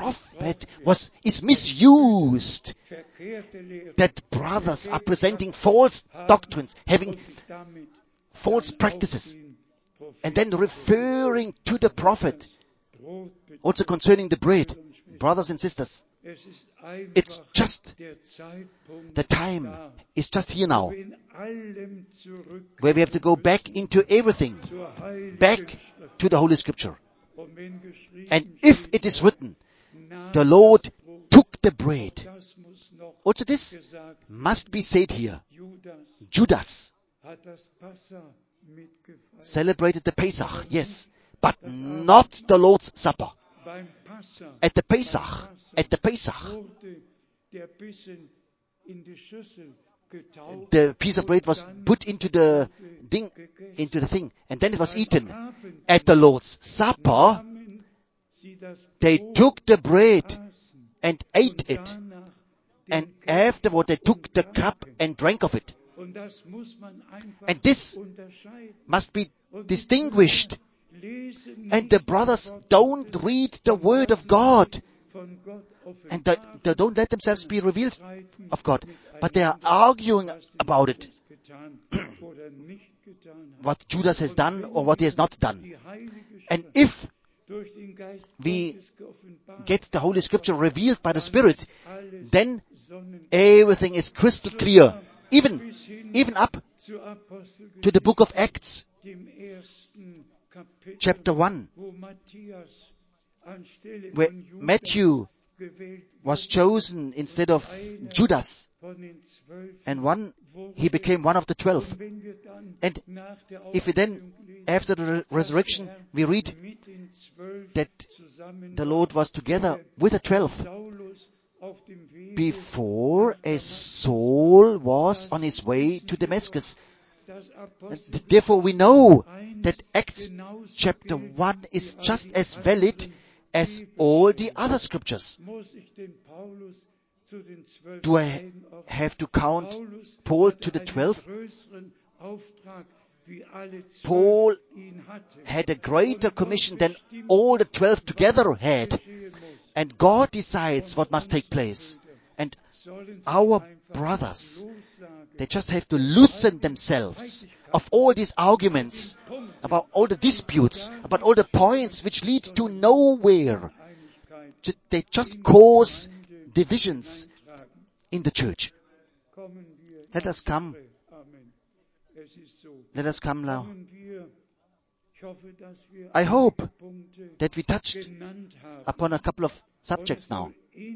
is misused, Verkehrte Lehre, that brothers are presenting false doctrines, having und sich damit false practices, and then referring to the prophet, Brot also concerning the bread. Brothers and sisters, Es ist einfach it's just, der Zeitpunkt, the time is just here now, in allem zurück where we have to go back into everything, zur Heiligen back Schrift. to the Holy Scripture. Und wenn geschrieben And if it is written, nahm the Lord Brot, took the bread, das muss noch also this gesagt, must be said here. Judas Judas hat das Passa mitgefeiert. celebrated the Pesach, yes, but not the Lord's Supper. Beim Passa At the Pesach, wurde der Bissen in die Schüssel getaucht. the piece of bread was put into the thing, and then it was eaten. At the Lord's Supper, Nahmen sie das they Brot, took the bread aßen and ate it, danach and den Kelch afterward they took the cup and drank of it. Und das muss man einfach And this unterscheiden. must be Und die distinguished. lesen And the nicht brothers das Wort don't Gottes, read the Word of God, von Gott and offenbaren, they don't let themselves be revealed streiten of God, miteinander, but they are arguing was sie about it, getan oder nicht getan haben. what Judas has done or what he has not done. Die Heilige And Schrift if durch den Geist we Gottes geoffenbart, get the Holy Scripture revealed by the Spirit, alles then Sonnen everything is crystal clear, even bis hin up zur Apostelgeschichte, to the book of Acts, dem ersten Kapitel, chapter 1, wo Matthias anstelle where von Judas Matthew gewählt was chosen instead of Judas, von den 12 and he became one of the 12. Und wenn wir dann And nach der if we then, Auferstehung lesen, after the resurrection, we read mit den 12 that zusammen the Lord was together with the 12 Saulus auf dem Wege, before as Saul was on his way to Damascus. das And therefore we know 1 that Acts genauso chapter gilt 1 is wie all just die as anderen valid as all the other scriptures. muss ich den Paulus zu den 12 Do I einordnen. have to count Paulus Paul hatte to the einen 12? größeren Auftrag, wie alle 12 Paul ihn hatte. had a greater Und Gott commission than bestimmt, all the 12 was together had. geschehen muss. And God decides what must take place. And Sollen sie our einfach brothers, lossagen. they just have to loosen themselves of all these arguments, about all the disputes, about all the points which lead to nowhere. Einigkeit They just cause divisions eintragen. in the church. Kommen wir Let us come. Amen. Es ist so. Let us come now. Kommen wir. Ich hoffe, dass wir I hope einige Punkte that we touched genannt haben. upon a couple of subjects now.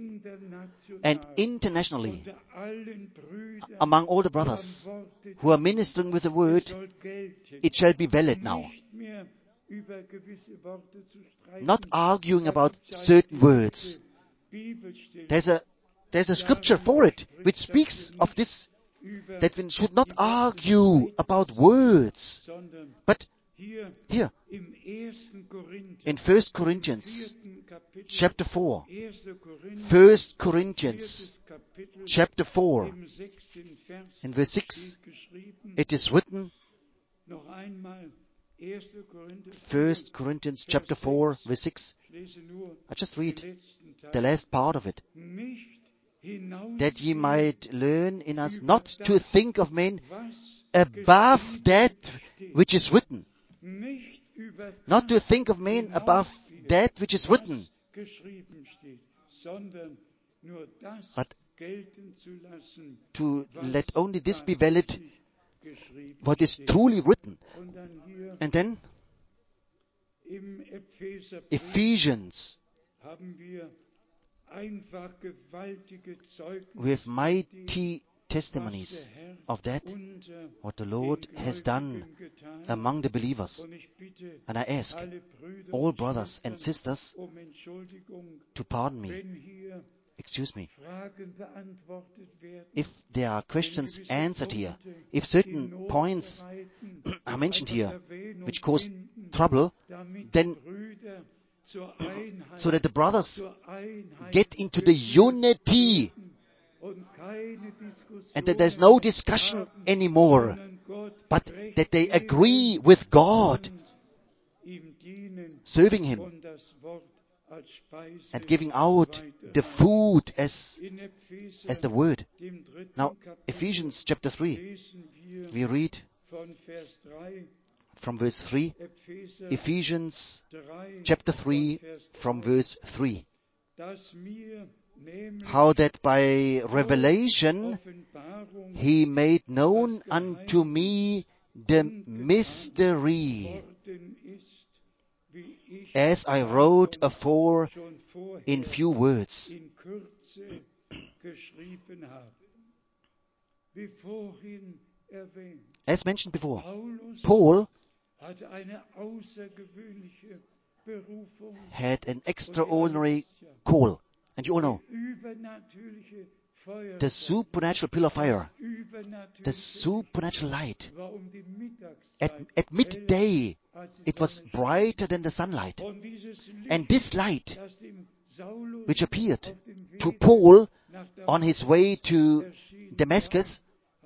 And internationally, unter allen Brüdern among all the brothers who are ministering with the word, soll gelten, it shall be valid now. nicht mehr über gewisse Worte zu streiten. Not arguing Da about gibt's certain eine words. Bibelstelle There's a scripture for it, which speaks of this, über that we should not argue about words, sondern but Here, in 1 Corinthians chapter 4, 1 Corinthians chapter 4, in verse 6, it is written, 1 Corinthians chapter 4, verse 6, I just read the last part of it. That ye might learn in us not to think of men above that which is written. Not to think of men above that which is written, but to let only this be valid, what is truly written. And then, Ephesians, we have mighty testimonies of that, what the Lord has done among the believers. And I ask all brothers and sisters to pardon me, excuse me, if there are questions answered here, if certain points are mentioned here which cause trouble, then so that the brothers get into the unity and that there's no discussion anymore, but that they agree with God, serving Him and giving out the food as the word. Now, Ephesians chapter 3, we read from verse 3, Ephesians chapter 3 from verse 3. How that by revelation He made known unto me the mystery, as I wrote afore in few words. As mentioned before, Paul had an extraordinary call. And you all know, the supernatural pillar of fire, the supernatural light. At midday, it was brighter than the sunlight. And this light, which appeared to Paul on his way to Damascus,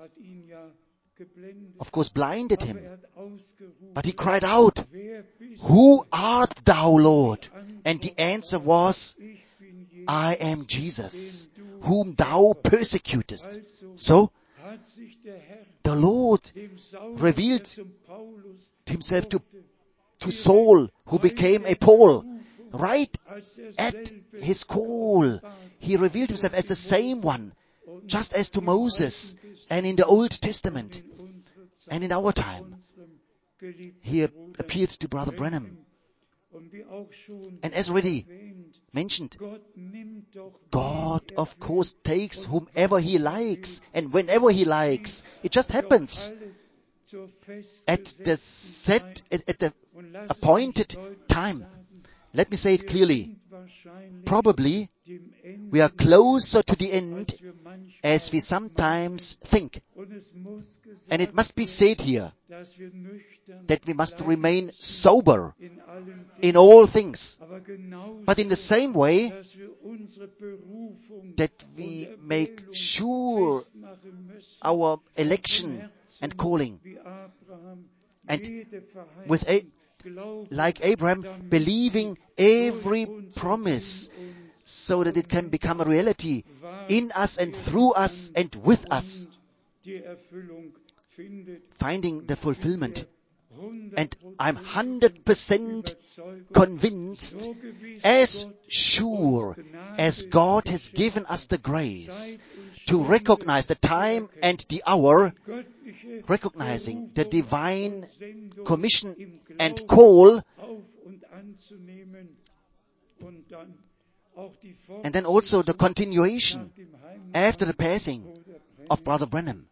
of course blinded him. But he cried out, "Who art thou, Lord?" And the answer was, "I am Jesus, whom thou persecutest." So, the Lord revealed Himself to Saul, who became a Paul. Right at his call, He revealed Himself as the same one, just as to Moses and in the Old Testament. And in our time, He appeared to Brother Branham. And as already mentioned, God, of course, takes whomever He likes and whenever He likes. It just happens at the appointed time. Let me say it clearly. Probably we are closer to the end as we sometimes think. And it must be said here that we must remain sober in all things. But in the same way that we make sure our election and calling, and like Abraham, believing every promise so that it can become a reality in us and through us and with us, finding the fulfillment. And I'm 100% convinced, as sure as God has given us the grace to recognize the time and the hour, recognizing the divine commission and call, and then also the continuation after the passing of Brother Branham.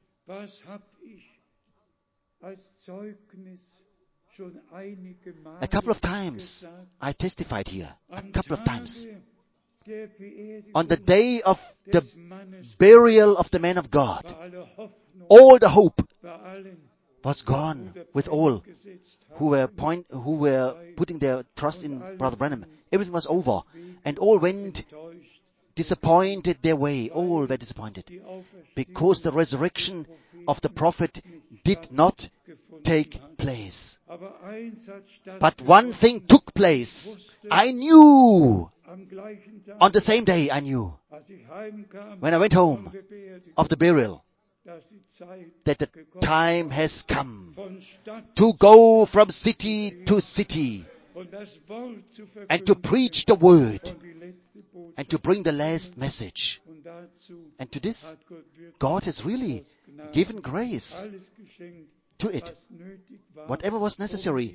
A couple of times I testified here, a couple of times. On the day of the burial of the man of God, all the hope was gone with all. who were putting their trust in Brother Branham. Everything was over, and all went disappointed their way. All were disappointed because the resurrection of the prophet did not take place. But one thing took place. I knew on the same day, I knew when I went home of the burial that the time has come to go from city to city and to preach the word and to bring the last message. And to this, God has really given grace to it. Whatever was necessary,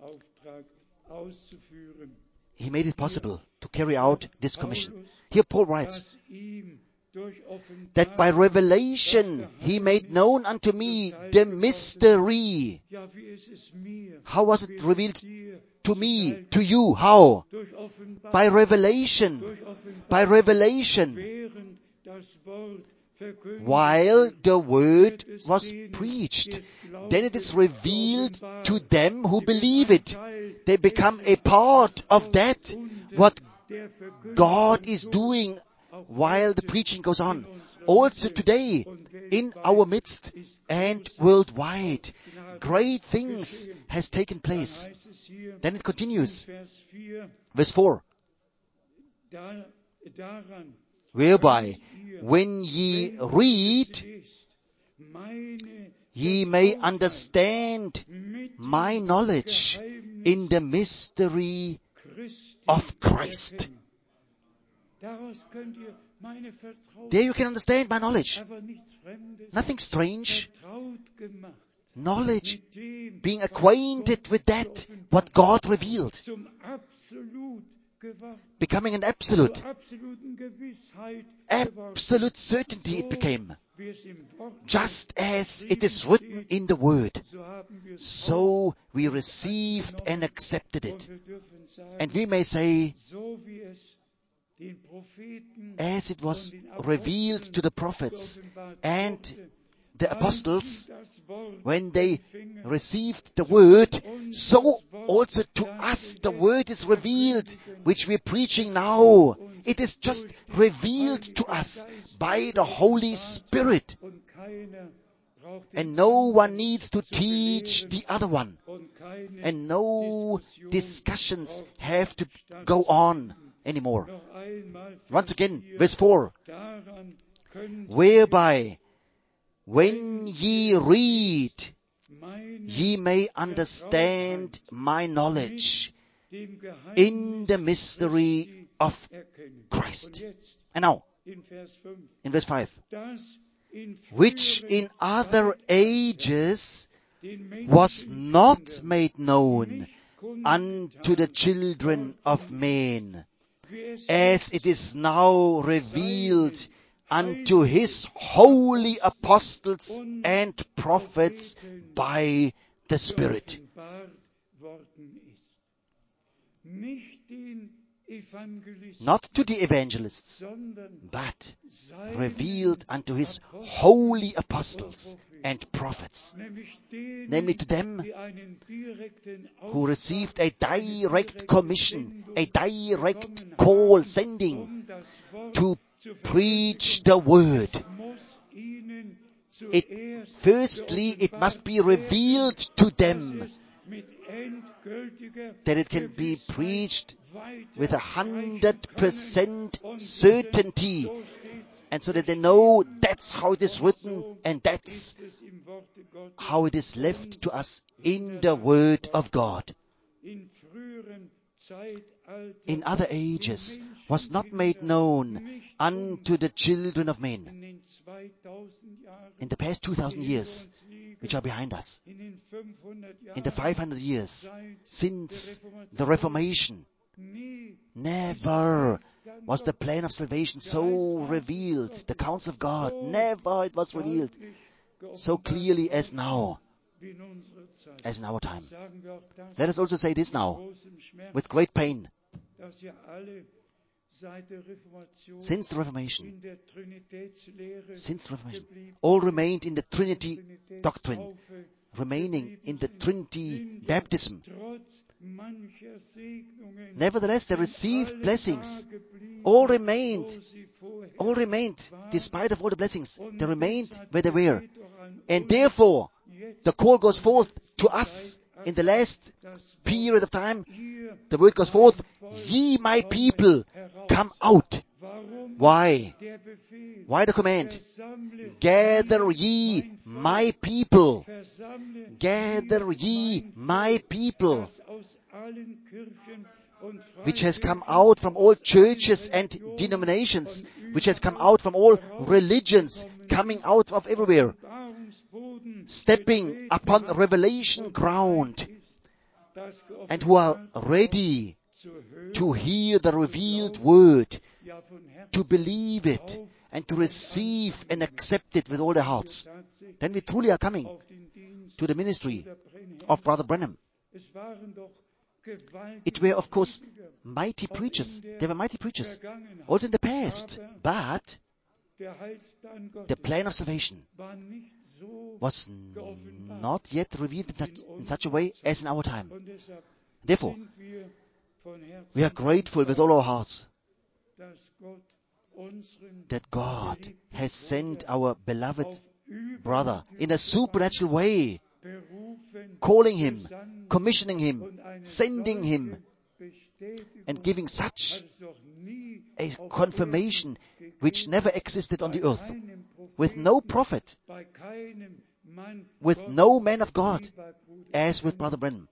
He made it possible to carry out this commission. Here Paul writes that by revelation He made known unto me the mystery. How was it revealed to me, to you? How? By revelation. By revelation. While the word was preached, then it is revealed to them who believe it. They become a part of that, what God is doing while the preaching goes on. Also today, in our midst and worldwide, great things has taken place. Then it continues. Verse 4. Whereby, when ye read, ye may understand my knowledge in the mystery of Christ. There you can understand my knowledge. Nothing strange. Knowledge, being acquainted with that, what God revealed. Becoming an absolute certainty it became. Just as it is written in the Word, so we received and accepted it. And we may say, as it was revealed to the prophets and the apostles, when they received the word, so also to us the word is revealed, which we're preaching now. It is just revealed to us by the Holy Spirit. And no one needs to teach the other one. And no discussions have to go on anymore. Once again, verse 4. Whereby, when ye read, ye may understand my knowledge in the mystery of Christ. And now, in verse 5, which in other ages was not made known unto the children of men, as it is now revealed unto His holy apostles and prophets by the Spirit. Not to the evangelists, but revealed unto His holy apostles and prophets, namely to them who received a direct commission, a direct call, sending to preach the word. Firstly, it must be revealed to them that it can be preached with 100% certainty, and so that they know that's how it is written and that's how it is left to us in the Word of God. In other ages was not made known unto the children of men. In the past 2,000 years, which are behind us, in the 500 years since the Reformation, never was the plan of salvation so revealed, the counsel of God, never it was revealed so clearly as now, as in our time. Let us also say this now, with great pain. Since the Reformation, all remained in the Trinity doctrine, remaining in the Trinity baptism. Nevertheless, they received blessings. All remained, despite of all the blessings. They remained where they were. And therefore, the call goes forth to us in the last period of time. The word goes forth, ye my people, come out. Why? Why the command? Gather ye my people. Gather ye my people, which has come out from all churches and denominations, which has come out from all religions, coming out of everywhere, stepping upon revelation ground, and who are ready to hear the revealed word, to believe it, and to receive and accept it with all their hearts. Then we truly are coming to the ministry of Brother Branham. It were, of course, mighty preachers. They were mighty preachers, also in the past. But the plan of salvation was not yet revealed in such a way as in our time. Therefore, we are grateful with all our hearts that God has sent our beloved brother in a supernatural way, calling him, commissioning him, sending him, and giving such a confirmation which never existed on the earth, with no prophet, with no man of God, as with Brother Branham,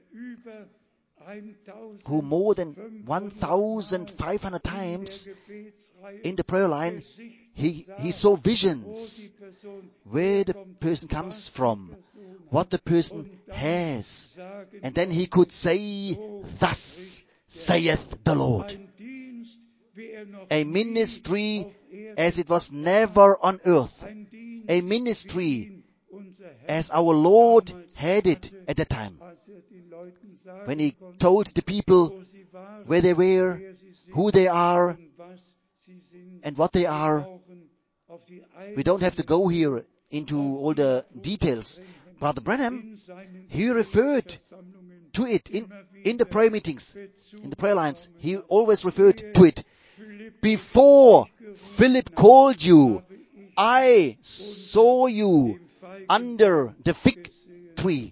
who more than 1,500 times in the prayer line, he saw visions, where the person comes from, what the person has, and then he could say, thus saith the Lord. A ministry as it was never on earth, a ministry as our Lord had it at that time, when he told the people where they were, who they are, and what they are. We don't have to go here into all the details. Brother Branham, he referred to it in the prayer meetings, in the prayer lines. He always referred to it. Before Philip called you, I saw you under the fig tree.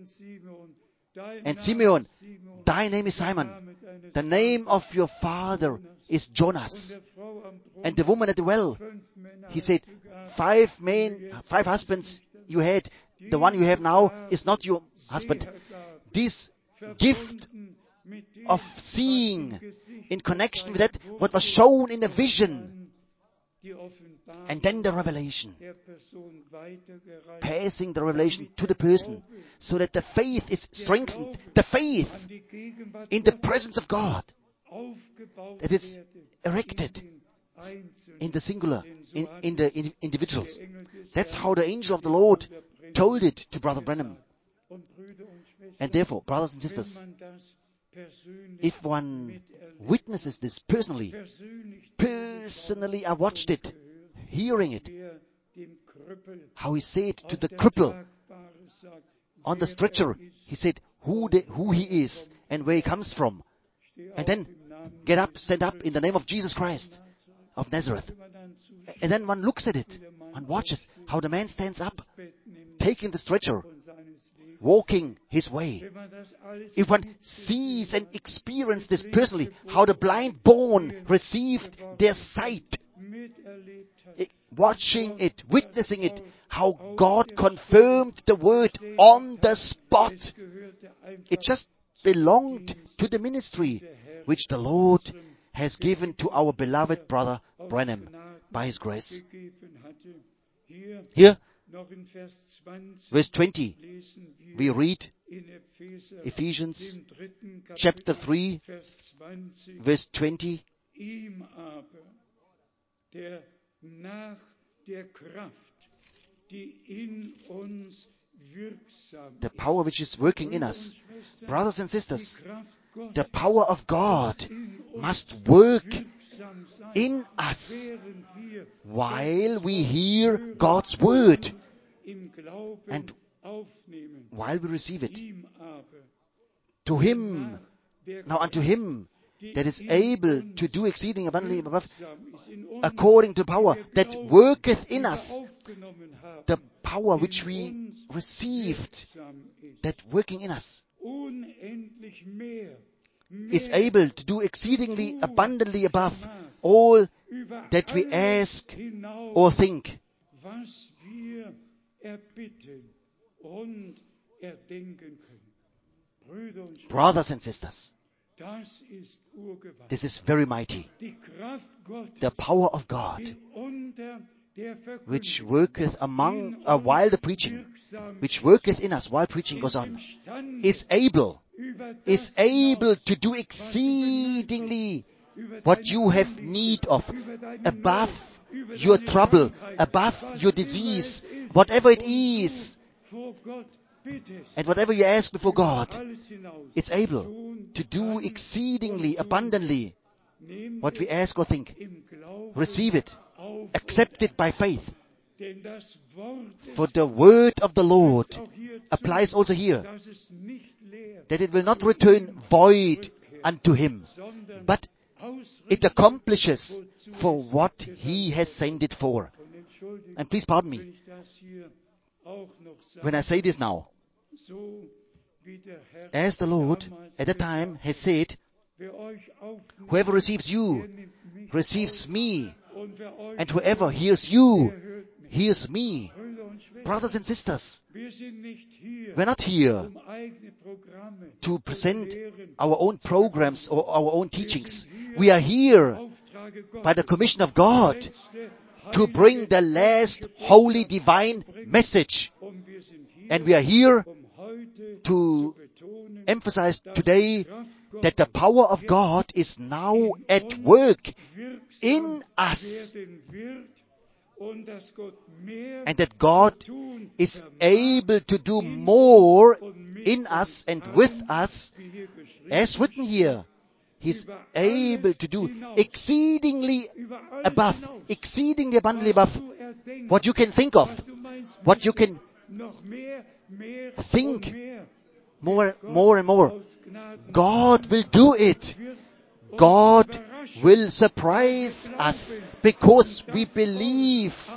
And Simeon, thy name is Simon. The name of your father is Jonas. And the woman at the well, he said, 5 husbands you had. The one you have now is not your husband. This gift of seeing in connection with that, what was shown in a vision, and then the revelation, passing the revelation to the person, so that the faith is strengthened, the faith in the presence of God, that it's erected in the singular, in the individuals. That's how the angel of the Lord told it to Brother Branham. And therefore, brothers and sisters, if one witnesses this personally, I watched it, hearing it, how he said to the cripple on the stretcher, he said who he is and where he comes from, and then get up, stand up in the name of Jesus Christ of Nazareth. And then one looks at it and watches how the man stands up, taking the stretcher, walking his way. If one sees and experiences this personally, how the blind born received their sight, watching it, witnessing it, how God confirmed the word on the spot. It just belonged to the ministry which the Lord has given to our beloved brother Branham by his grace. Here, verse 20, we read Ephesians chapter 3, verse 20. The power which is working in us. Brothers and sisters, the power of God must work in us while we hear God's word. And while we receive it. Ihm aber, To Him, now unto Him that is able to do exceeding abundantly above, according to power that worketh in us, the power which we received, that working in us, is able to do exceedingly abundantly above all that we ask or think. was wir erbitten und erdenken können. Brüder und Schwestern, Brothers and sisters, das ist Urgewalt. this is very mighty. Die Kraft Gottes, The power of God, die unter der which Verkündigung worketh among while the preaching, wirksam which worketh in us while preaching goes on, is able to do exceedingly what you have need of, above your trouble, above your disease, whatever it is, and whatever you ask before God, it's able to do exceedingly abundantly what we ask or think. Receive it. Accept it by faith. For the word of the Lord applies also here, that it will not return void unto Him, but it accomplishes for what He has sent it for. And please pardon me when I say this now. As the Lord at the time has said, whoever receives you receives me, and whoever hears you hears me. Brothers and sisters, we're not here to present our own programs or our own teachings. We are here by the commission of God to bring the last holy divine message. And we are here to emphasize today that the power of God is now at work in us, and that God is able to do more in us and with us, as written here. He's able to do exceedingly abundantly above what you can think of, what you can think more and more. God will do it. God will surprise us because we believe,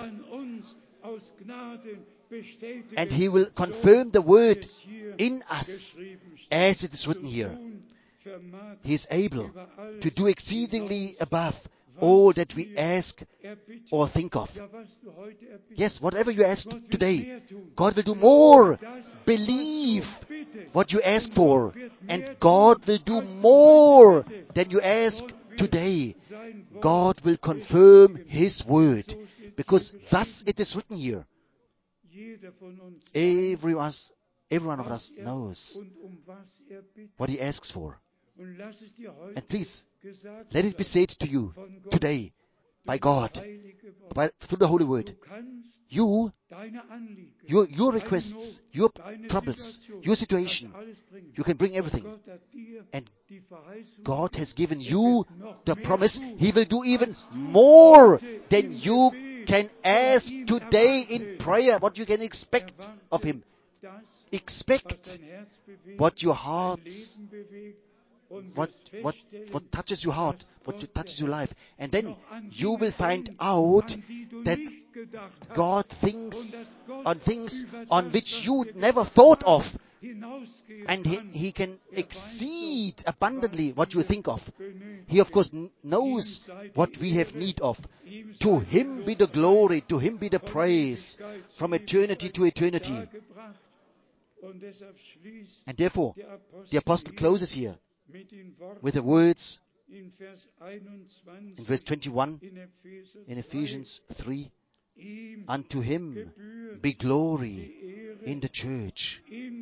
and He will confirm the word in us as it is written here. He is able to do exceedingly above all that we ask or think of. Yes, whatever you ask today, God will do more. Believe what you ask for, and God will do more than you ask today. God will confirm His word, because thus it is written here. Every one of us knows what he asks for. And please, let it be said to you today by God, through the Holy Word. Your requests, your troubles, your situation, you can bring everything. And God has given you the promise. He will do even more than you can ask today in prayer, what you can expect of Him. Expect what your hearts, what touches your heart, what touches your life. And then you will find out that God thinks on things on which you never thought of. And He can exceed abundantly what you think of. He, of course, knows what we have need of. To Him be the glory, to Him be the praise, from eternity to eternity. And therefore, the apostle closes here with the words in verse 21 in Ephesians 3, unto Him be glory in the church.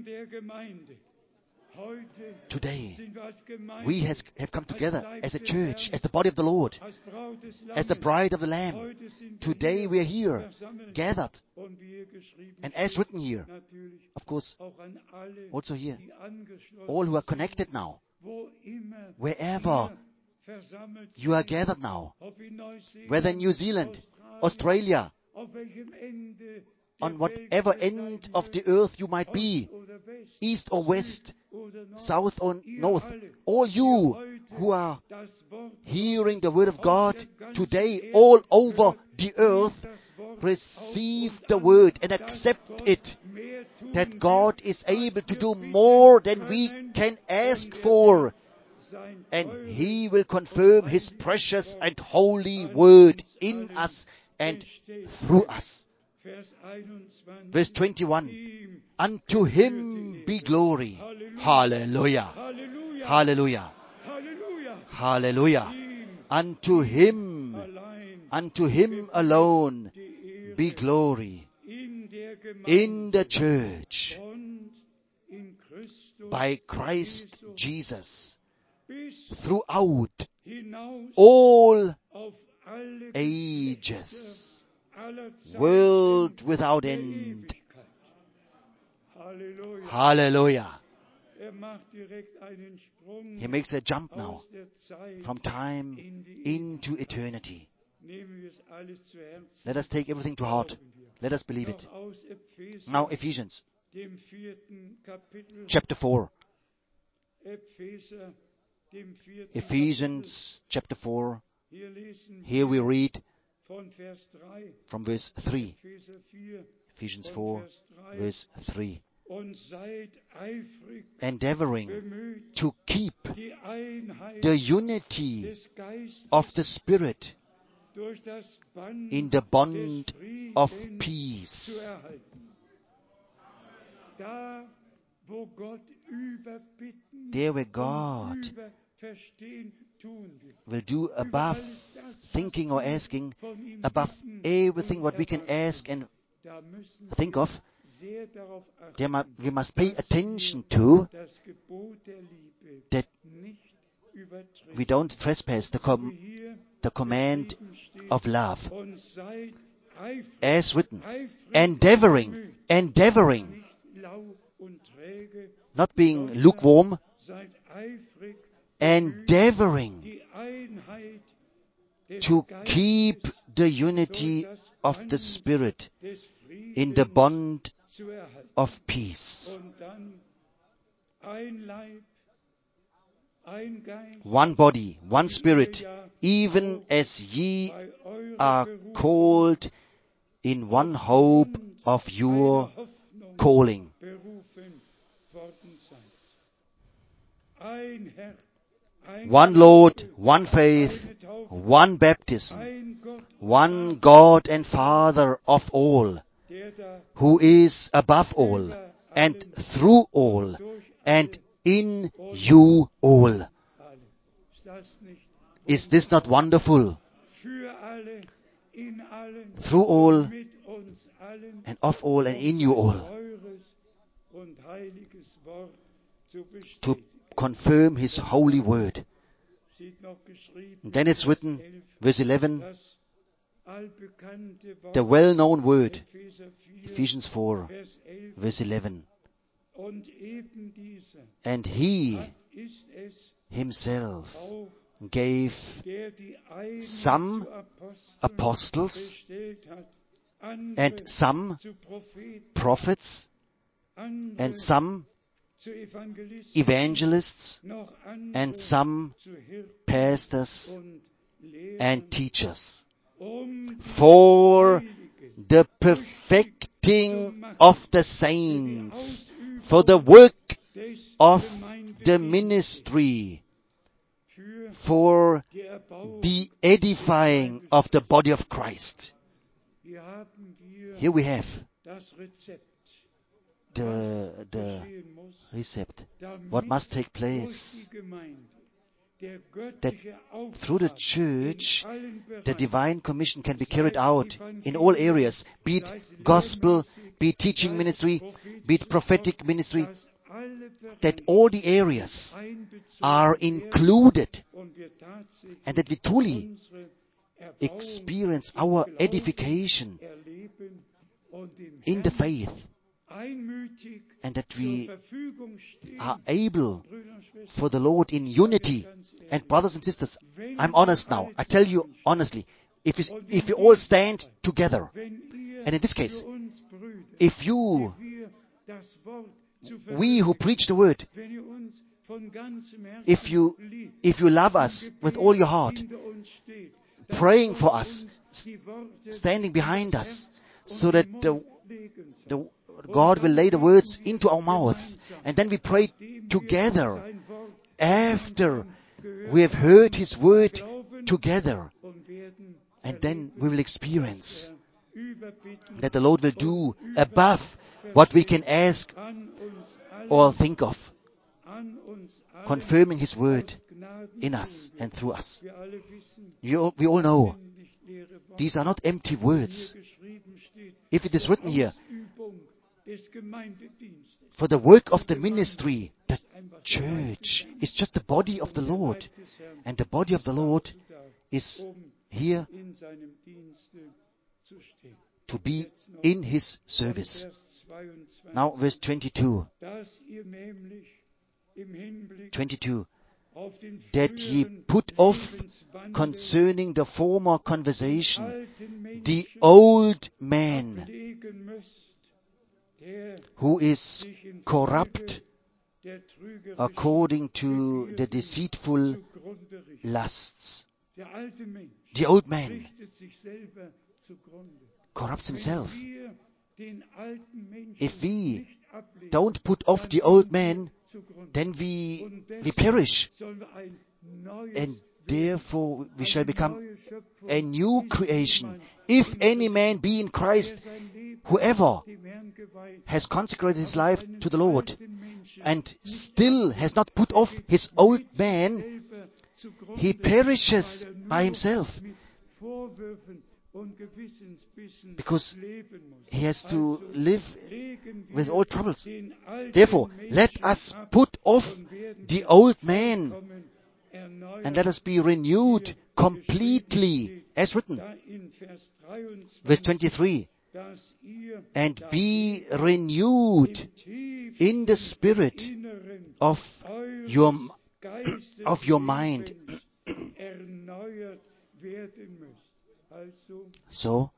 Today, we have come together as a church, as the body of the Lord, as the bride of the Lamb. Today we are here, gathered, and as written here, of course, also here, all who are connected now, wherever you are gathered now, whether in New Zealand, Australia, on whatever end of the earth you might be, east or west, south or north, all you who are hearing the word of God today all over the earth, receive the word and accept it, that God is able to do more than we can ask for, and He will confirm His precious and holy word in us and through us. Verse 21, unto Him be glory. Hallelujah. Hallelujah. Hallelujah. Unto Him alone be glory in the church by Christ Jesus throughout all ages, world without end. Hallelujah. He makes a jump now from time into eternity. Let us take everything to heart. Let us believe it. Now Ephesians chapter 4. Ephesians chapter 4. Here we read from verse 3. Ephesians 4 verse 3. Endeavoring to keep the unity of the Spirit in the bond of peace. There where God will do above thinking or asking, above everything what we can ask and think of, we must pay attention to that we don't trespass the command of love. As written, endeavoring, not being lukewarm, endeavoring to keep the unity of the Spirit in the bond of peace. One body, one Spirit, even as ye are called in one hope of your calling. One Lord, one faith, one baptism, one God and Father of all, who is above all, and through all, and in you all. Is this not wonderful? Through all, and of all, and in you all. To confirm His holy word. And then it's written, verse 11, the well-known word, Ephesians 4, verse 11. And He Himself gave some apostles, and some prophets, and some evangelists, and some pastors and teachers, for the perfecting of the saints, for the work of the ministry, for the edifying of the body of Christ. Here we have the recept. What must take place? That through the church, the divine commission can be carried out in all areas, be it gospel, be it teaching ministry, be it prophetic ministry, that all the areas are included, and that we truly experience our edification in the faith, and that we are able for the Lord in unity. And brothers and sisters, I'm honest now. I tell you honestly, if we all stand together. And in this case, if we who preach the word, if you love us with all your heart, praying for us, standing behind us, so that God will lay the words into our mouth, and then we pray together after we have heard His word together, and then we will experience that the Lord will do above what we can ask or think of, confirming His word in us and through us. We all know these are not empty words. If it is written here, for the work of the ministry, the church is just the body of the Lord. And the body of the Lord is here to be in His service. Now verse 22. 22. That ye put off concerning the former conversation the old man, who is corrupt according to the deceitful lusts. The old man corrupts himself. If we don't put off the old man, then we perish. And therefore we shall become a new creation. If any man be in Christ, whoever has consecrated his life to the Lord and still has not put off his old man, he perishes by himself, because he has to live with all troubles. Therefore, let us put off the old man and let us be renewed completely, as written. Verse 23. And be renewed in the spirit of your mind. So,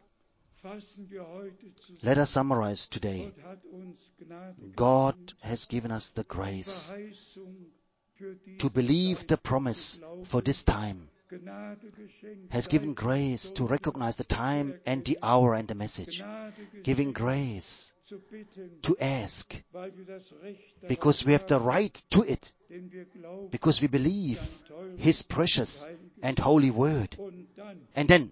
let us summarize today. God has given us the grace to believe the promise for this time, has given grace to recognize the time and the hour and the message, giving grace to ask, because we have the right to it, because we believe His precious and holy word. And then,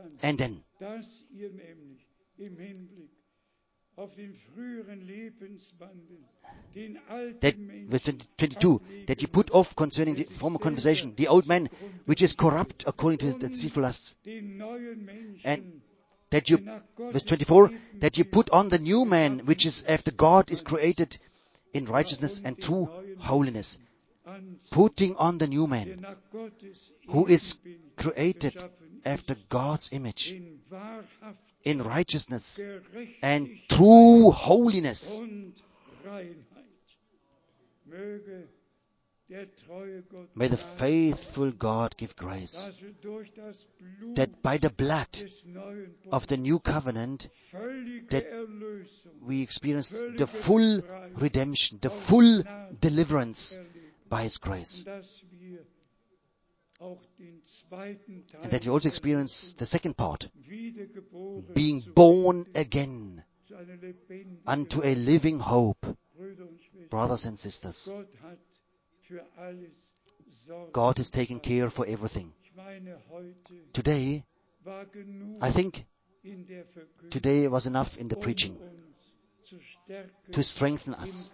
that verse 22, that you put off concerning the former conversation, the old man, which is corrupt according to the deceitful lusts. And that you, verse 24, that you put on the new man, which is after God is created in righteousness and true holiness. Putting on the new man, who is created after God's image, in righteousness and true holiness. May the faithful God give grace that by the blood of the new covenant, that we experience the full redemption, the full deliverance by His grace. And that we also experience the second part, being born again unto a living hope. Brothers and sisters, God is taking care for everything. Today, I think today was enough in the preaching to strengthen us,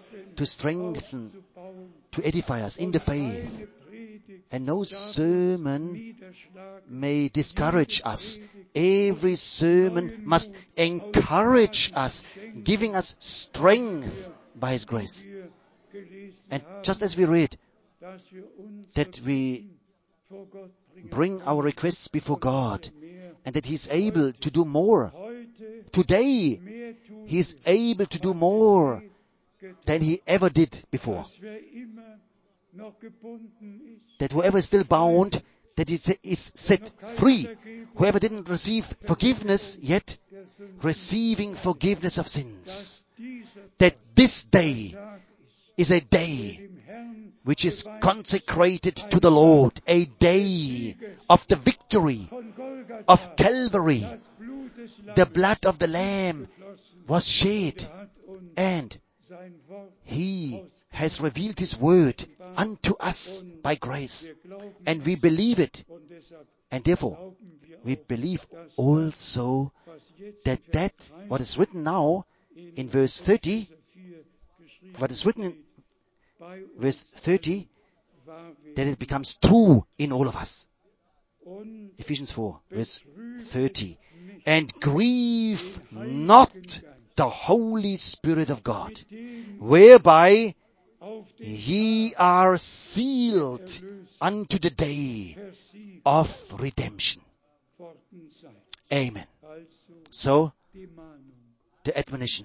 to edify us in the faith. And no sermon may discourage us. Every sermon must encourage us, giving us strength by His grace. And just as we read, that we bring our requests before God, and that He is able to do more. Today, He is able to do more than He ever did before. That whoever is still bound, that he is set free. Whoever didn't receive forgiveness yet, receiving forgiveness of sins. That this day is a day which is consecrated to the Lord, a day of the victory of Calvary. The blood of the Lamb was shed, and He has revealed His word unto us by grace, and we believe it. And therefore, we believe also that what is written now in verse 30, what is written in verse 30, that it becomes true in all of us. Ephesians 4, verse 30. And grieve not the Holy Spirit of God, whereby ye are sealed unto the day of redemption. Amen. So, the admonition.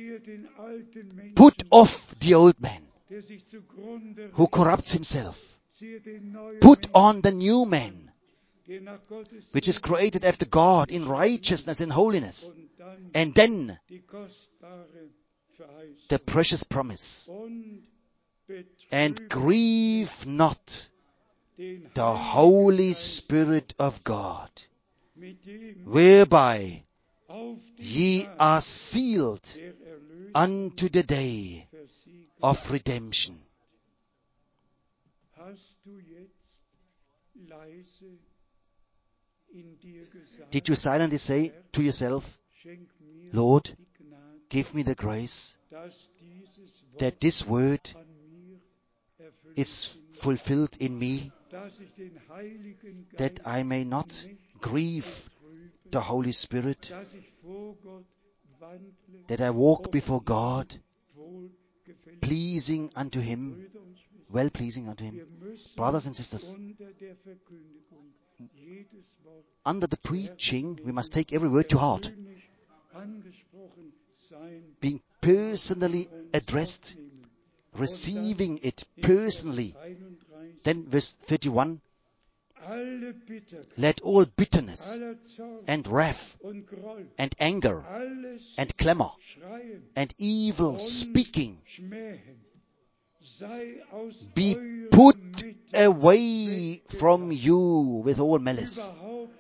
Put off the old man who corrupts himself. Put on the new man, which is created after God in righteousness and holiness. And then the precious promise. And grieve not the Holy Spirit of God, whereby ye are sealed unto the day of redemption. Did you silently say to yourself, Lord, give me the grace that this word is fulfilled in me, that I may not grieve the Holy Spirit, that I walk before God, pleasing unto Him, well pleasing unto Him. Brothers and sisters, under the preaching, we must take every word to heart, being personally addressed, receiving it personally. Then verse 31, let all bitterness and wrath and anger and clamor and evil speaking be put away from you with all malice.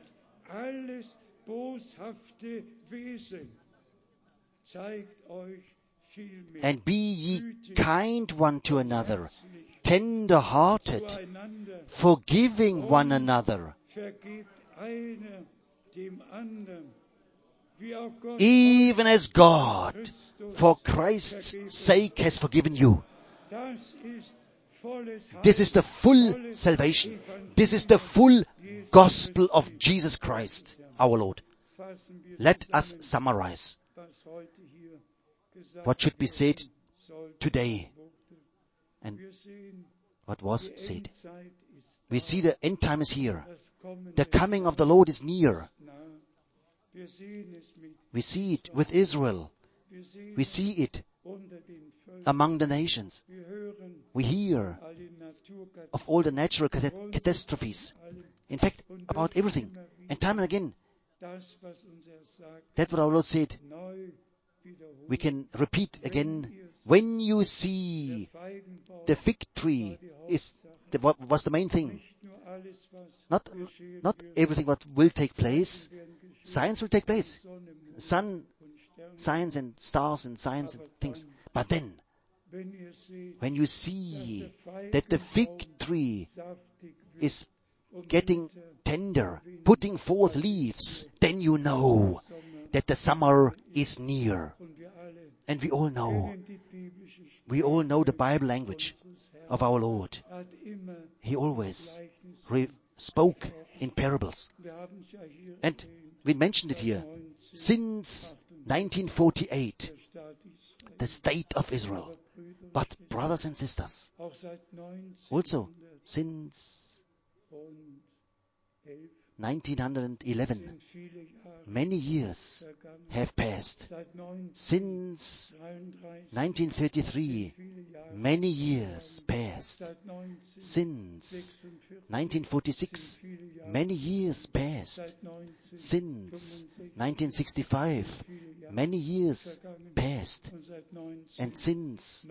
And be ye kind one to another, tender-hearted, forgiving one another, even as God, for Christ's sake, has forgiven you. This is the full salvation. This is the full gospel of Jesus Christ, our Lord. Let us summarize what should be said today and what was said. We see the end time is here. The coming of the Lord is near. We see it with Israel. We see it among the nations. We hear of all the natural catastrophes. In fact, about everything. And time and again, that's what our Lord said. We can repeat again. When you see the fig tree was the main thing. Not everything what will take place. Science will take place. Sun, science and stars and science and things. But then, when you see that the fig tree is getting tender, putting forth leaves, then you know that the summer is near. And we all know the Bible language of our Lord. He always spoke in parables. And we mentioned it here. Since 1948, the state of Israel. But brothers and sisters, also since 1911. Many years have passed. Since 1933, many years passed. Since 1946, many years passed. Since 1965, many years passed. And since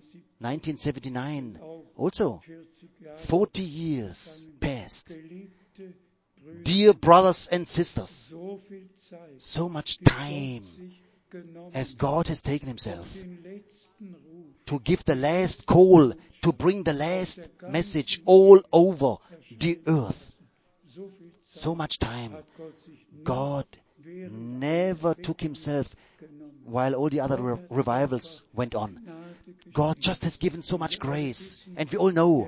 1979, also 40 years passed. Dear brothers and sisters, so much time as God has taken himself to give the last call, to bring the last message all over the earth. So much time. God never took himself while all the other revivals went on. God just has given so much grace. And we all know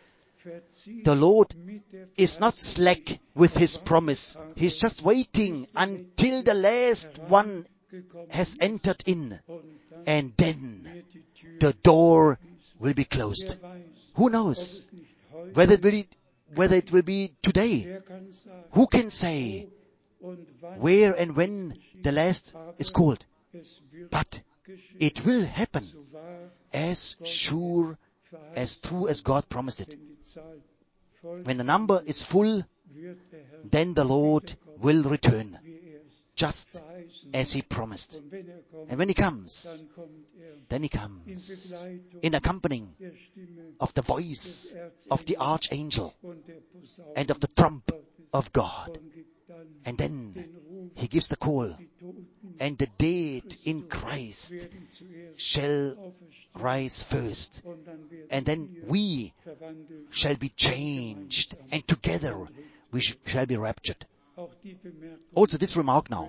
the Lord is not slack with his promise. He's just waiting until the last one has entered in. And then the door will be closed. Who knows whether it will be today? Who can say where and when the last is called? But it will happen as sure, as true as God promised it. When the number is full, then the Lord will return, just as he promised. And when he comes, then he comes in accompanying of the voice of the archangel and of the trump of God. And then he gives the call, and the dead in Christ shall rise first. And then we shall be changed, and together we shall be raptured. Also this remark now,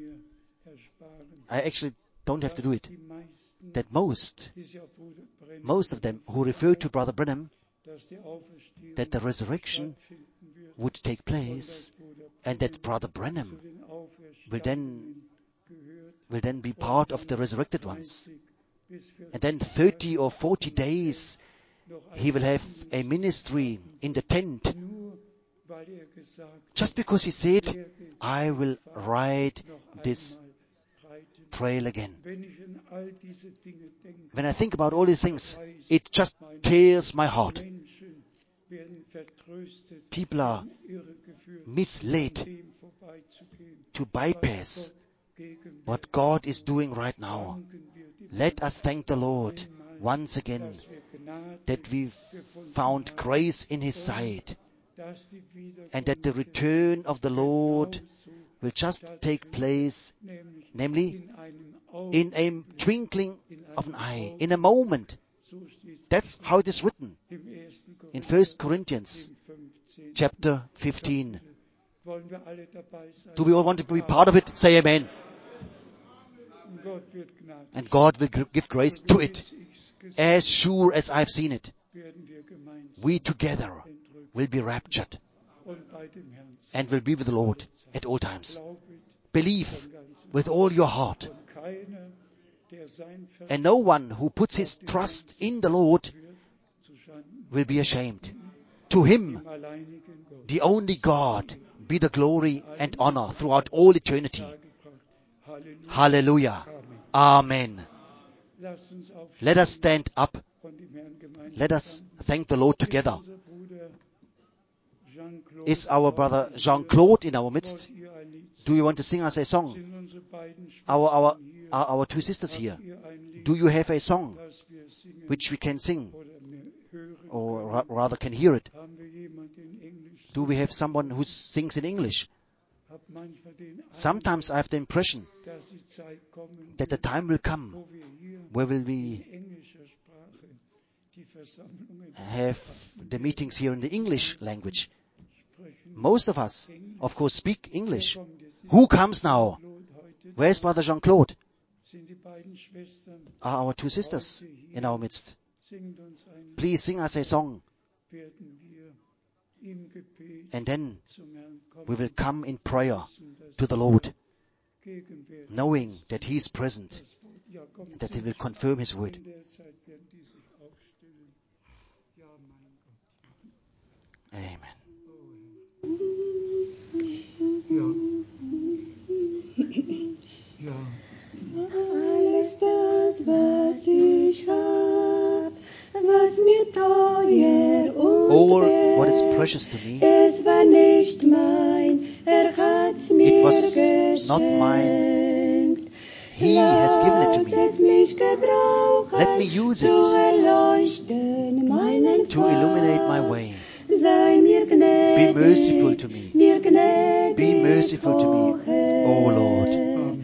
I actually don't have to do it, that most of them who refer to Brother Branham, that the resurrection would take place, and that Brother Branham will then be part of the resurrected ones. And then 30 or 40 days he will have a ministry in the tent, just because he said, I will ride this trail again. When I think about all these things, it just tears my heart. People are misled to bypass what God is doing right now. Let us thank the Lord once again that we've found grace in his sight, and that the return of the Lord will just take place, namely in a twinkling of an eye, in a moment. That's how it is written in 1 Corinthians chapter 15. Do we all want to be part of it? Say amen. And God will give grace to it. As sure as I've seen it, we together will be raptured and will be with the Lord at all times. Believe with all your heart. And no one who puts his trust in the Lord will be ashamed. To him, the only God, be the glory and honor throughout all eternity. Hallelujah. Amen. Let us stand up. Let us thank the Lord together. Is our brother Jean-Claude in our midst? Do you want to sing us a song? Our two sisters here. Do you have a song which we can sing? Or rather can hear it? Do we have someone who sings in English? Sometimes I have the impression that the time will come where will we have the meetings here in the English language. Most of us, of course, speak English. Who comes now? Where's Brother Jean-Claude? Are our two sisters in our midst? Please sing us a song. And then we will come in prayer to the Lord, knowing that he is present, and that he will confirm his word. Amen. precious to me. Es war nicht mein, hat's mir It was not mine. He has given it to me. Lass es mich gebrauchen, Let me use zu it erleuchten meinen to illuminate my way. Sei mir gnädig, Be merciful to me. mir gnädig, Be merciful to me, O Lord.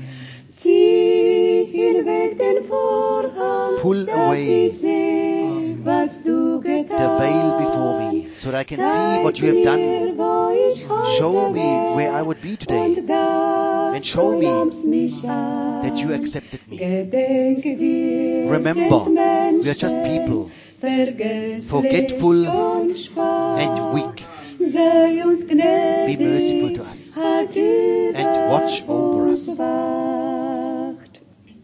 Zieh hinweg den Vorhang, Pull dass away ich sehe, was du the getan. veil before me, so that I can see what you have done. Zeig mir, wo ich heute Show me wär, where I would be today, und dass and show du me nahmst mich an. that you accepted me. Gedenke, wir Remember, sind Menschen, we are just people, vergesslich forgetful und schwach. and weak. Sei uns gnädig, Be merciful to us, halt über and watch over us. uns wacht.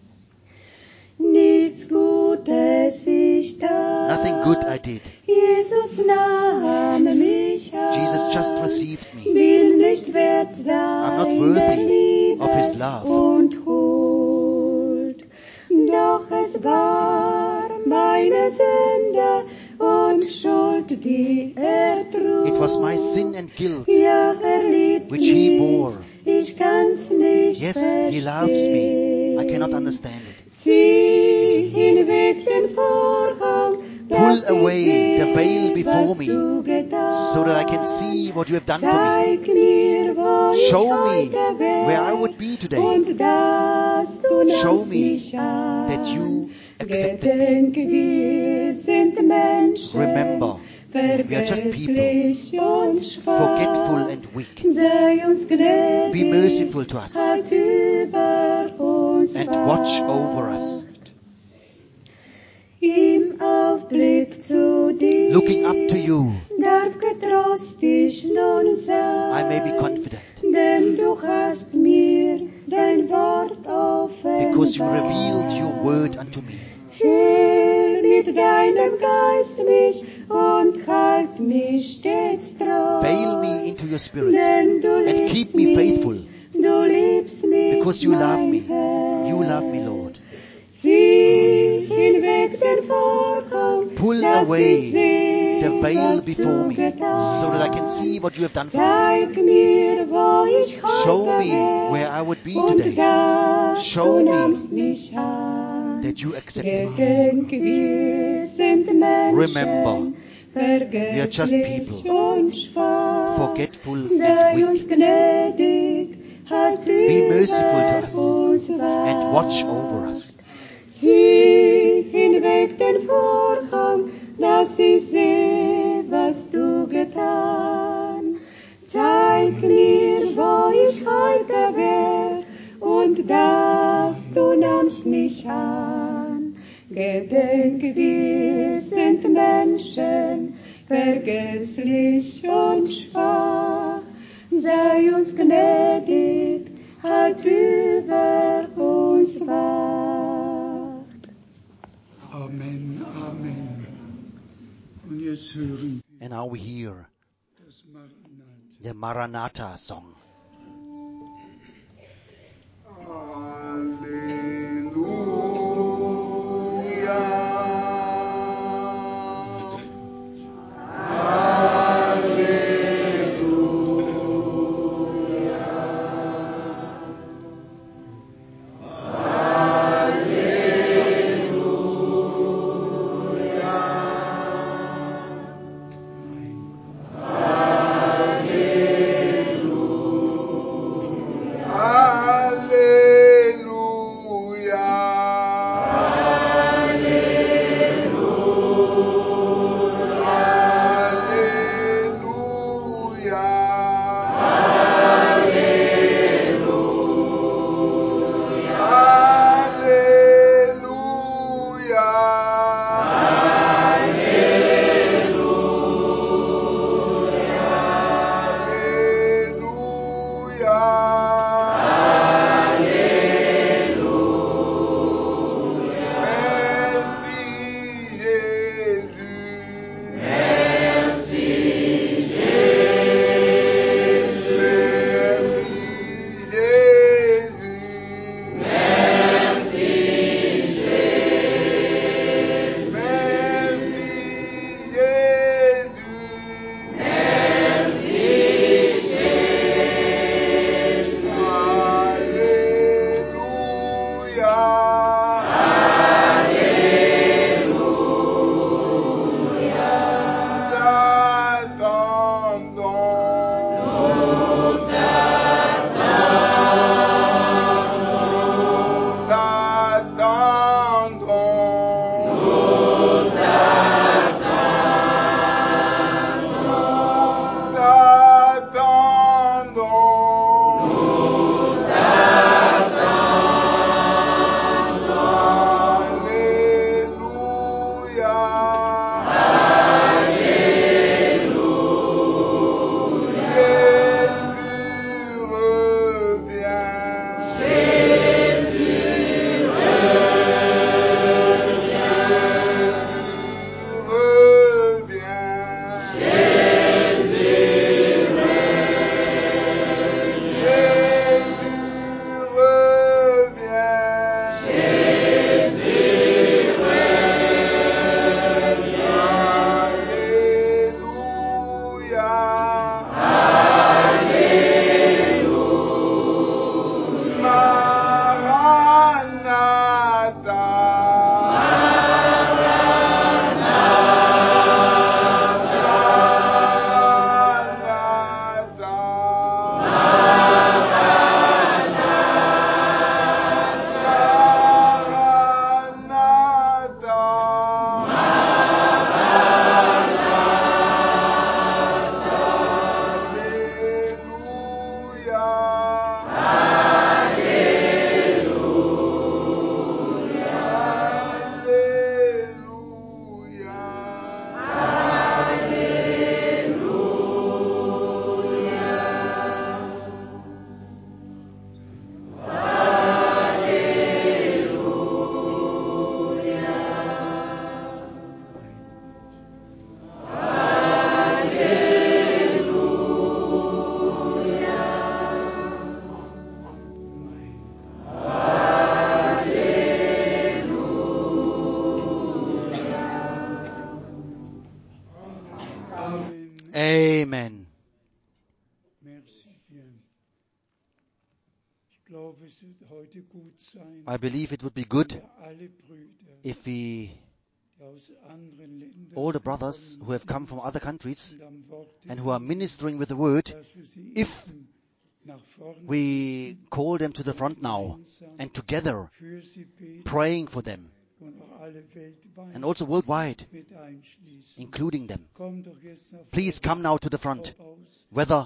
Nichts Gutes ich tat, Nothing good I did. Jesus nahm mich an. Jesus just received me. Will nicht wert sein, I'm not der worthy Liebe of His love. und Huld. Doch es war meine Sünde und Schuld, die er trug. It was my sin and guilt Ja, liebt which He mich, bore. ich kann's nicht Yes, verstehen. He loves me. I cannot understand it. Zieh hinweg den Vorhang, dass Pull away ich sehe, the veil before was me, du getan. so that I can see what you have done for me. Zeig mir, wo ich Show me heute wär, where I would be today. und dass du Show nahmst me mich an. that you accepted me. Gedenke, wir sind Menschen, Remember, we are just people, vergesslich und schwach. forgetful and weak. Sei uns gnädig, Be merciful to us halt über uns and watch wacht. over us. Im Aufblick zu dir Looking up to you, darf getrost ich nun sein, I may be confident, denn du hast mir dein Wort offenbart. because you revealed your word unto me. Füll mit deinem Geist mich und halt mich stets treu. Veil me into your spirit Denn du and liebst keep me mich, faithful, du liebst mich, because you love mein me. Herr. You love me, Lord. Zieh hinweg den Vorhang, Pull dass away ich sehe, the veil was before du me, getan. so that I can see what you have done for me. Zeig mir, wo ich heute Show me wär, where I would be und today, dass Show du me nahmst mich an. that you accepted me. Gedenke, wir sind Menschen, Remember, we are just vergesslich people, und schwach. forgetful Sei and uns weak. gnädig, halt Be merciful to über us uns and watch wacht. over us. Zieh hinweg den Vorhang, dass ich sehe, was du getan. Zeig mir, wo ich heute wär, und dass du nahmst mich an. Gedenke, wir sind Menschen, vergesslich und schwach. Sei uns gnädig, halt über uns wacht. Amen, Amen. Und jetzt hören And now we hear das Maranatha. the Maranatha song. glaube, es wird heute gut sein, I believe it would be good wir alle Brüder, if we, die aus anderen Ländern all the brothers gekommen who have come sind from other countries und am Worte and who are dienen, ministering with the word, dass wir sie if eben nach vorne we call them to the front now and together für sie beten praying for them und auch alle weltweit and also worldwide, mit einschließen. including them. Komm doch jetzt nach Please vorne, come now to the front, ob aus whether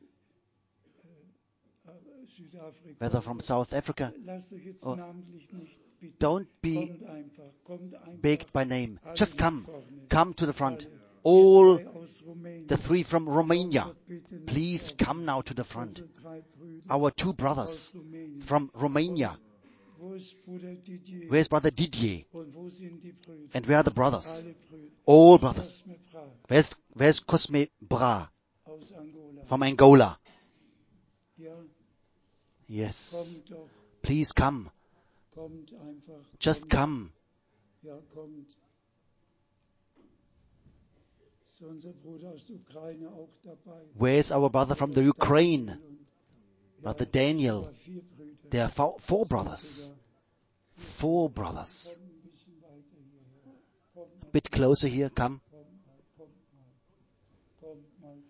Südafrika. from South Africa. Lasst euch jetzt or namentlich nicht bitte. Don't be Kommt einfach. begged by name. Alle Just nach come. vorne. Come to the front. Alle. All Ihr zwei aus Rumänien. the three from Romania, Kommt doch bitte nach please vorne. come now to the front. Unsere drei Brüder Our two aus brothers Rumänien. from Romania. Wo ist Bruder Didier? Where's Brother Didier? Und wo sind die Brüder? And where are the brothers? Alle Brüder. All brothers. Cosme Bra Where's Cosme Bra aus Angola. from Angola? Ja, Yes. kommt doch. Please come. Kommt einfach. Just kommt. come. Ja, kommt. Ist unser Bruder aus der Ukraine auch dabei? Where's our brother from the Ukraine? Und, Brother Daniel. sogar 4 Brüder. There are four brothers. Sogar. 4 brothers. Komm ein bisschen weiter hierher. Kommt A mal, bit closer here. Come. kommt mal. Kommt mal.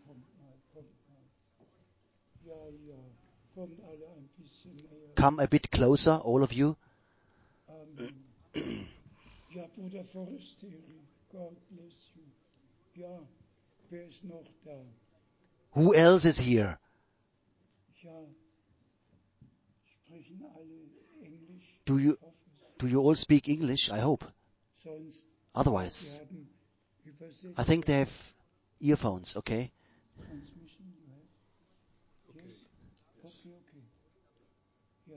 Ja. Kommt alle ein bisschen näher. Come a bit closer, all of you. Amen. Ja, Bruder Forestieri, God bless you. Ja, wer ist noch da? Who else is here? Ja, sprechen alle Englisch? Do you Ich hoffe es. do you all speak English? I hope. Sonst, Otherwise, wir haben Übersetzer. I think they have earphones. Okay. Transmission, you have? Yes? Okay. Ja.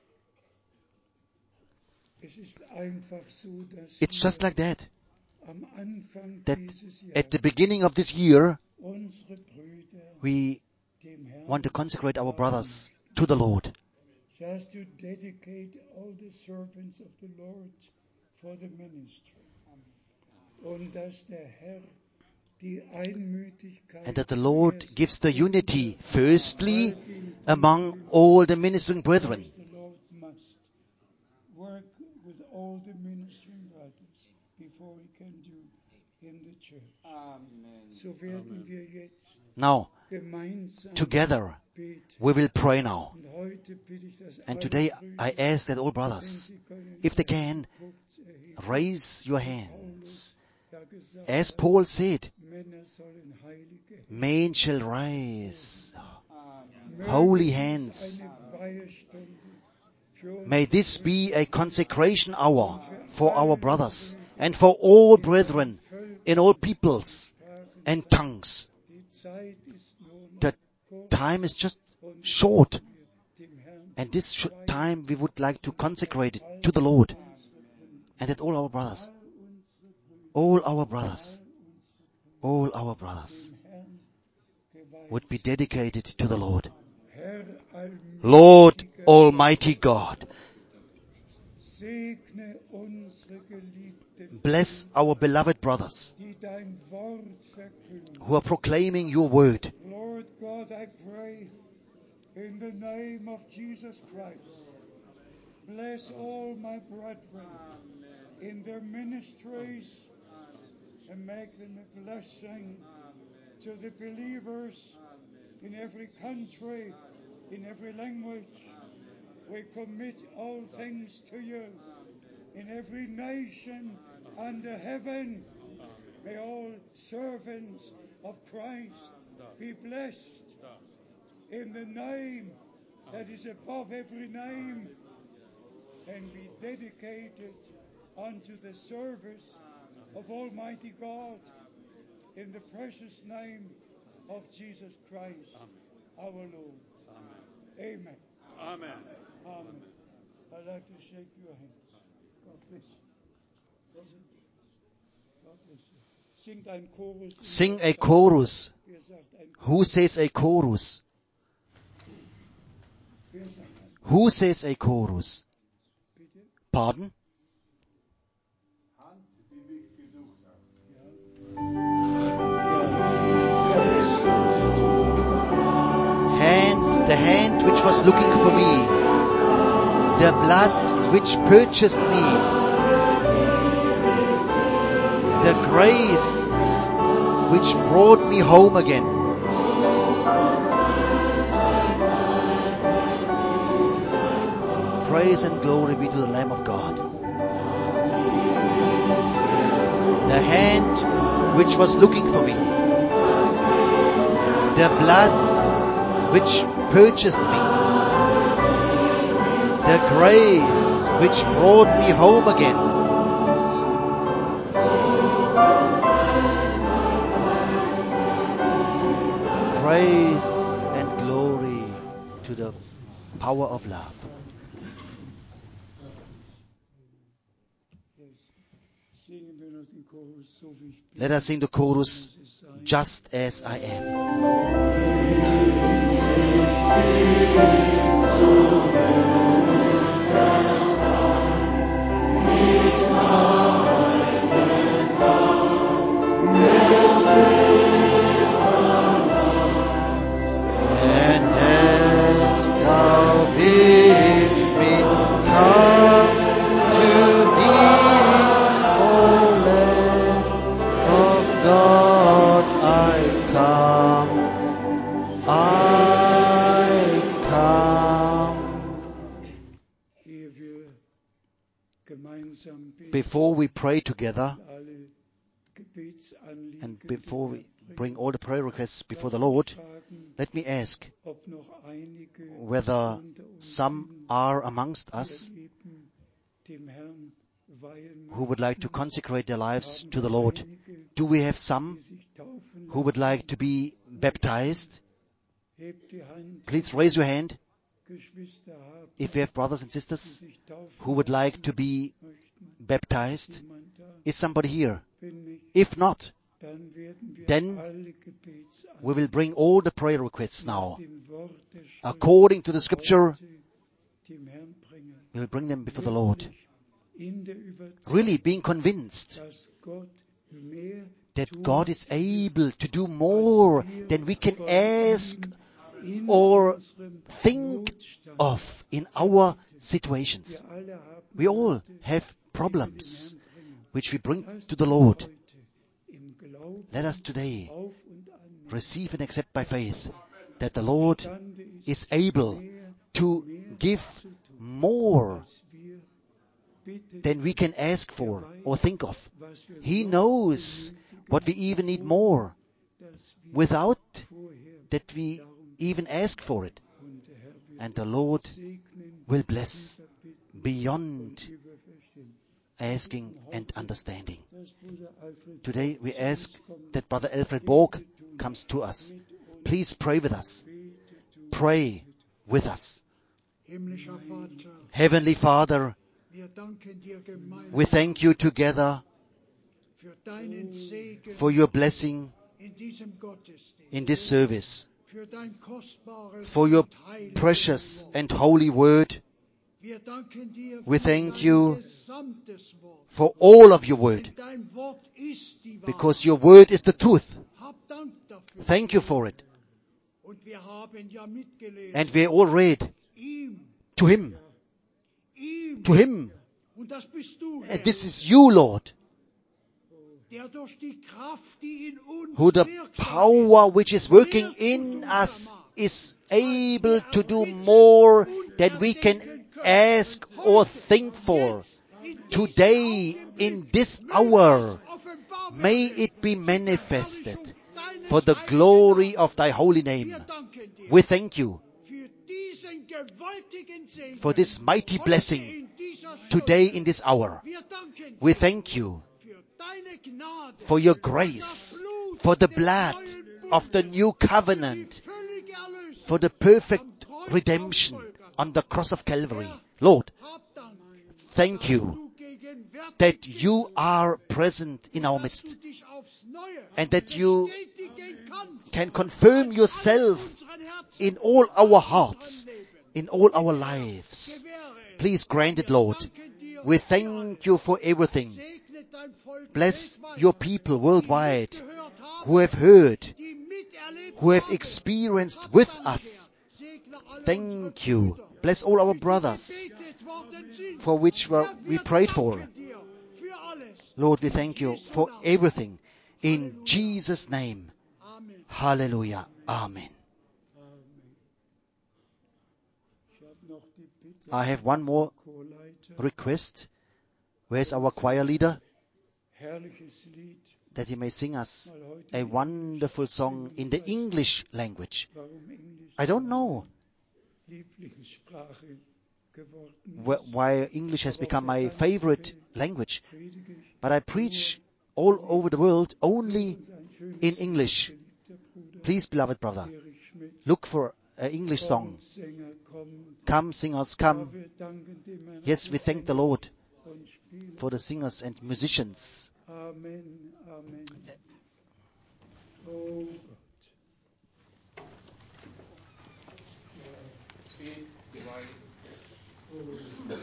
Es ist einfach so, dass It's just wir like that. am Anfang That dieses at Jahres the beginning of this year, unsere Brüder we dem Herrn want to consecrate our brothers to the Lord. just to dedicate all the servants of the Lord for the ministry. Und dass der Herr die Einmütigkeit And that the Lord zuerst gives the unity, unter firstly, all den among all the ministering brethren. The Lord must work with all the ministering brothers before he can do in the church. So werden wir jetzt Now, gemeinsam together, beten. we will pray now. Und heute bitte ich, dass And alle today, Brüder, I ask that all wenn brothers, sie können, if they ihre can, kurz erheben. raise your Paulus hands. ja gesagt As hat, Paul said, Männer sollen heilige men shall rise. Möge Holy dies hands. eine Weihestunde für uns May this be a consecration hour für for our alle brothers Brüder and for all in brethren allen in all peoples Völkern and sein. tongues. Die Zeit ist nur noch The kurz time is just und short, wir dem Herrn and this weihen time we would like to consecrate it all to the Lord, unsere Brüder, and that all our brothers, all unsere Brüder, all our brothers, all our brothers dem Herrn geweiht would be sind. dedicated to the Lord. Herr Lord allmächtiger Almighty God, segne unsere geliebten bless our beloved brothers die dein Wort verkünden. who are proclaiming your word. Lord God, I pray in the name of Jesus Christ, bless all my brethren in their ministries and make them a blessing to the believers in every country, in every language. We commit all things to you in every nation under heaven. May all servants of Christ be blessed in the name that is above every name and be dedicated unto the service of Almighty God in the precious name of Jesus Christ, our Lord. Amen. Amen. Amen. I'd like to shake your hands. God bless you. God bless you. God bless you. Singt ein Chorus. Sing a chorus. Wer sagt ein Chorus? Who says a chorus? Wer sagt ein Who says a chorus? Bitte? Pardon? Hand, the hand which was looking for me. The blood which purchased me. The grace which brought me home again. Praise and glory be to the Lamb of God. The hand which was looking for me. The blood which purchased me. The grace which brought me home again. Praise and glory to the power of love. Let us sing the chorus, Just As I Am. Before we pray together and before we bring all the prayer requests before the Lord, let me ask whether some are amongst us who would like to consecrate their lives to the Lord. Do we have some who would like to be baptized? Please raise your hand if we have brothers and sisters who would like to be baptized. Is somebody here? If not, then we will bring all the prayer requests now. According to the scripture, we will bring them before the Lord. Really being convinced that God is able to do more than we can ask or think of in our situations. We all have problems which we bring to the Lord. Let us today receive and accept by faith that the Lord is able to give more than we can ask for or think of. He knows what we even need more without that we even ask for it. And the Lord will bless beyond asking and understanding. Today we ask that Brother Alfred Borg comes to us. Please pray with us. Pray with us. Heavenly Father, we thank you together for your blessing in this service, for your precious and holy word. We thank you for all of your word, because your word is the truth. Thank you for it. And we all read, to him. To him. And this is you, Lord, who the power which is working in us is able to do more than we can ask or think for. Today, in this hour, may it be manifested for the glory of thy holy name. We thank you for this mighty blessing today in this hour. We thank you for your grace, for the blood of the new covenant, for the perfect redemption on the cross of Calvary. Lord, thank you that you are present in our midst and that you can confirm yourself in all our hearts, in all our lives. Please grant it, Lord. We thank you for everything. Bless your people worldwide who have heard, who have experienced with us. Thank you. Bless all our brothers for which we prayed for. Lord, we thank you for everything. In Jesus' name. Hallelujah. Amen. I have one more request. Where's our choir leader? That he may sing us a wonderful song in the English language. I don't know why English has become my favorite language, but I preach all over the world only in English. Please, beloved brother, look for an English song. Come, singers, come. Yes, we thank the Lord for the singers and musicians. Amen, Amen. Oh Gott.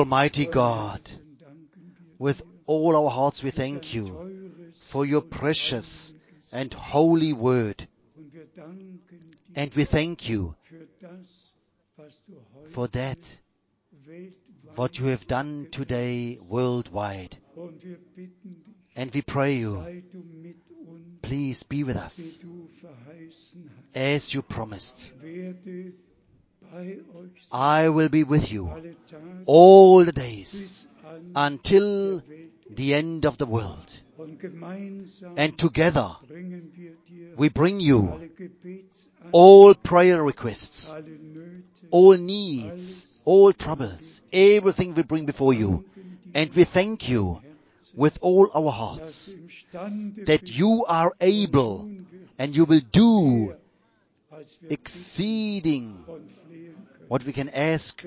Almighty God, with all our hearts we thank you for your precious and holy word. And we thank you for that, what you have done today worldwide. And we pray you, please be with us as you promised. I will be with you all the days until the end of the world. And together we bring you all prayer requests, all needs, all troubles, everything we bring before you. And we thank you with all our hearts that you are able and you will do exceeding what we can ask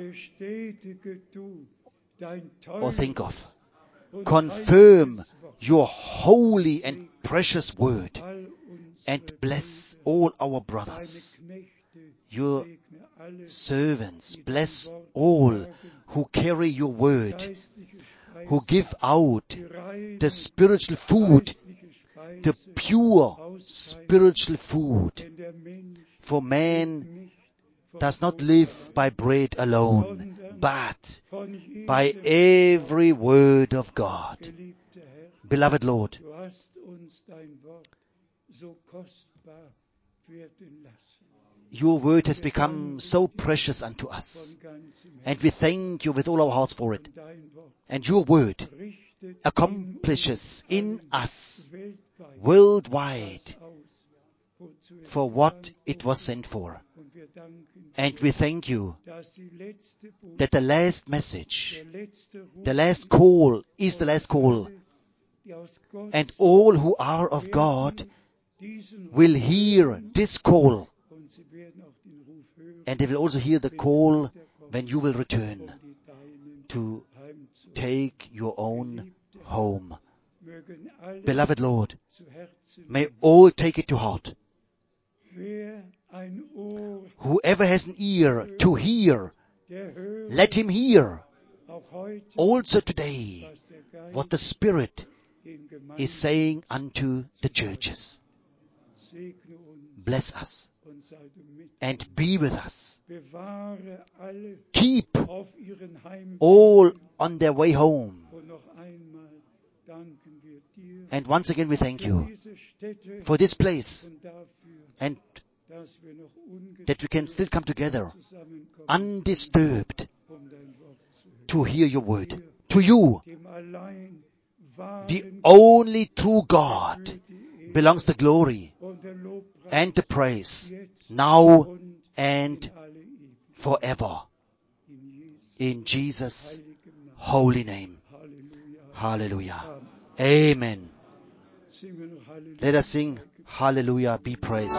or think of. Confirm your holy and precious word and bless all our brothers, your servants. Bless all who carry your word, who give out the spiritual food, the pure spiritual food. For man does not live by bread alone, but by every word of God. Beloved Lord, your word has become so precious unto us, and we thank you with all our hearts for it. And your word accomplishes in us worldwide for what it was sent for. And we thank you that the last message, the last call is the last call. And all who are of God will hear this call. And they will also hear the call when you will return to take your own home. Beloved Lord, may all take it to heart. Whoever has an ear to hear, let him hear also today what the Spirit is saying unto the churches. Bless us and be with us. Keep all on their way home. And once again we thank you for this place and that we can still come together undisturbed to hear your word. To you, the only true God, belongs the glory and the praise now and forever. In Jesus' holy name. Hallelujah. Amen. Let us sing Hallelujah, be praised.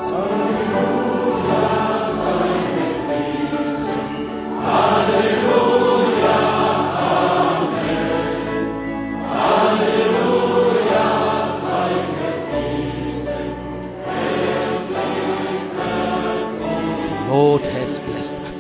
Lord has blessed us.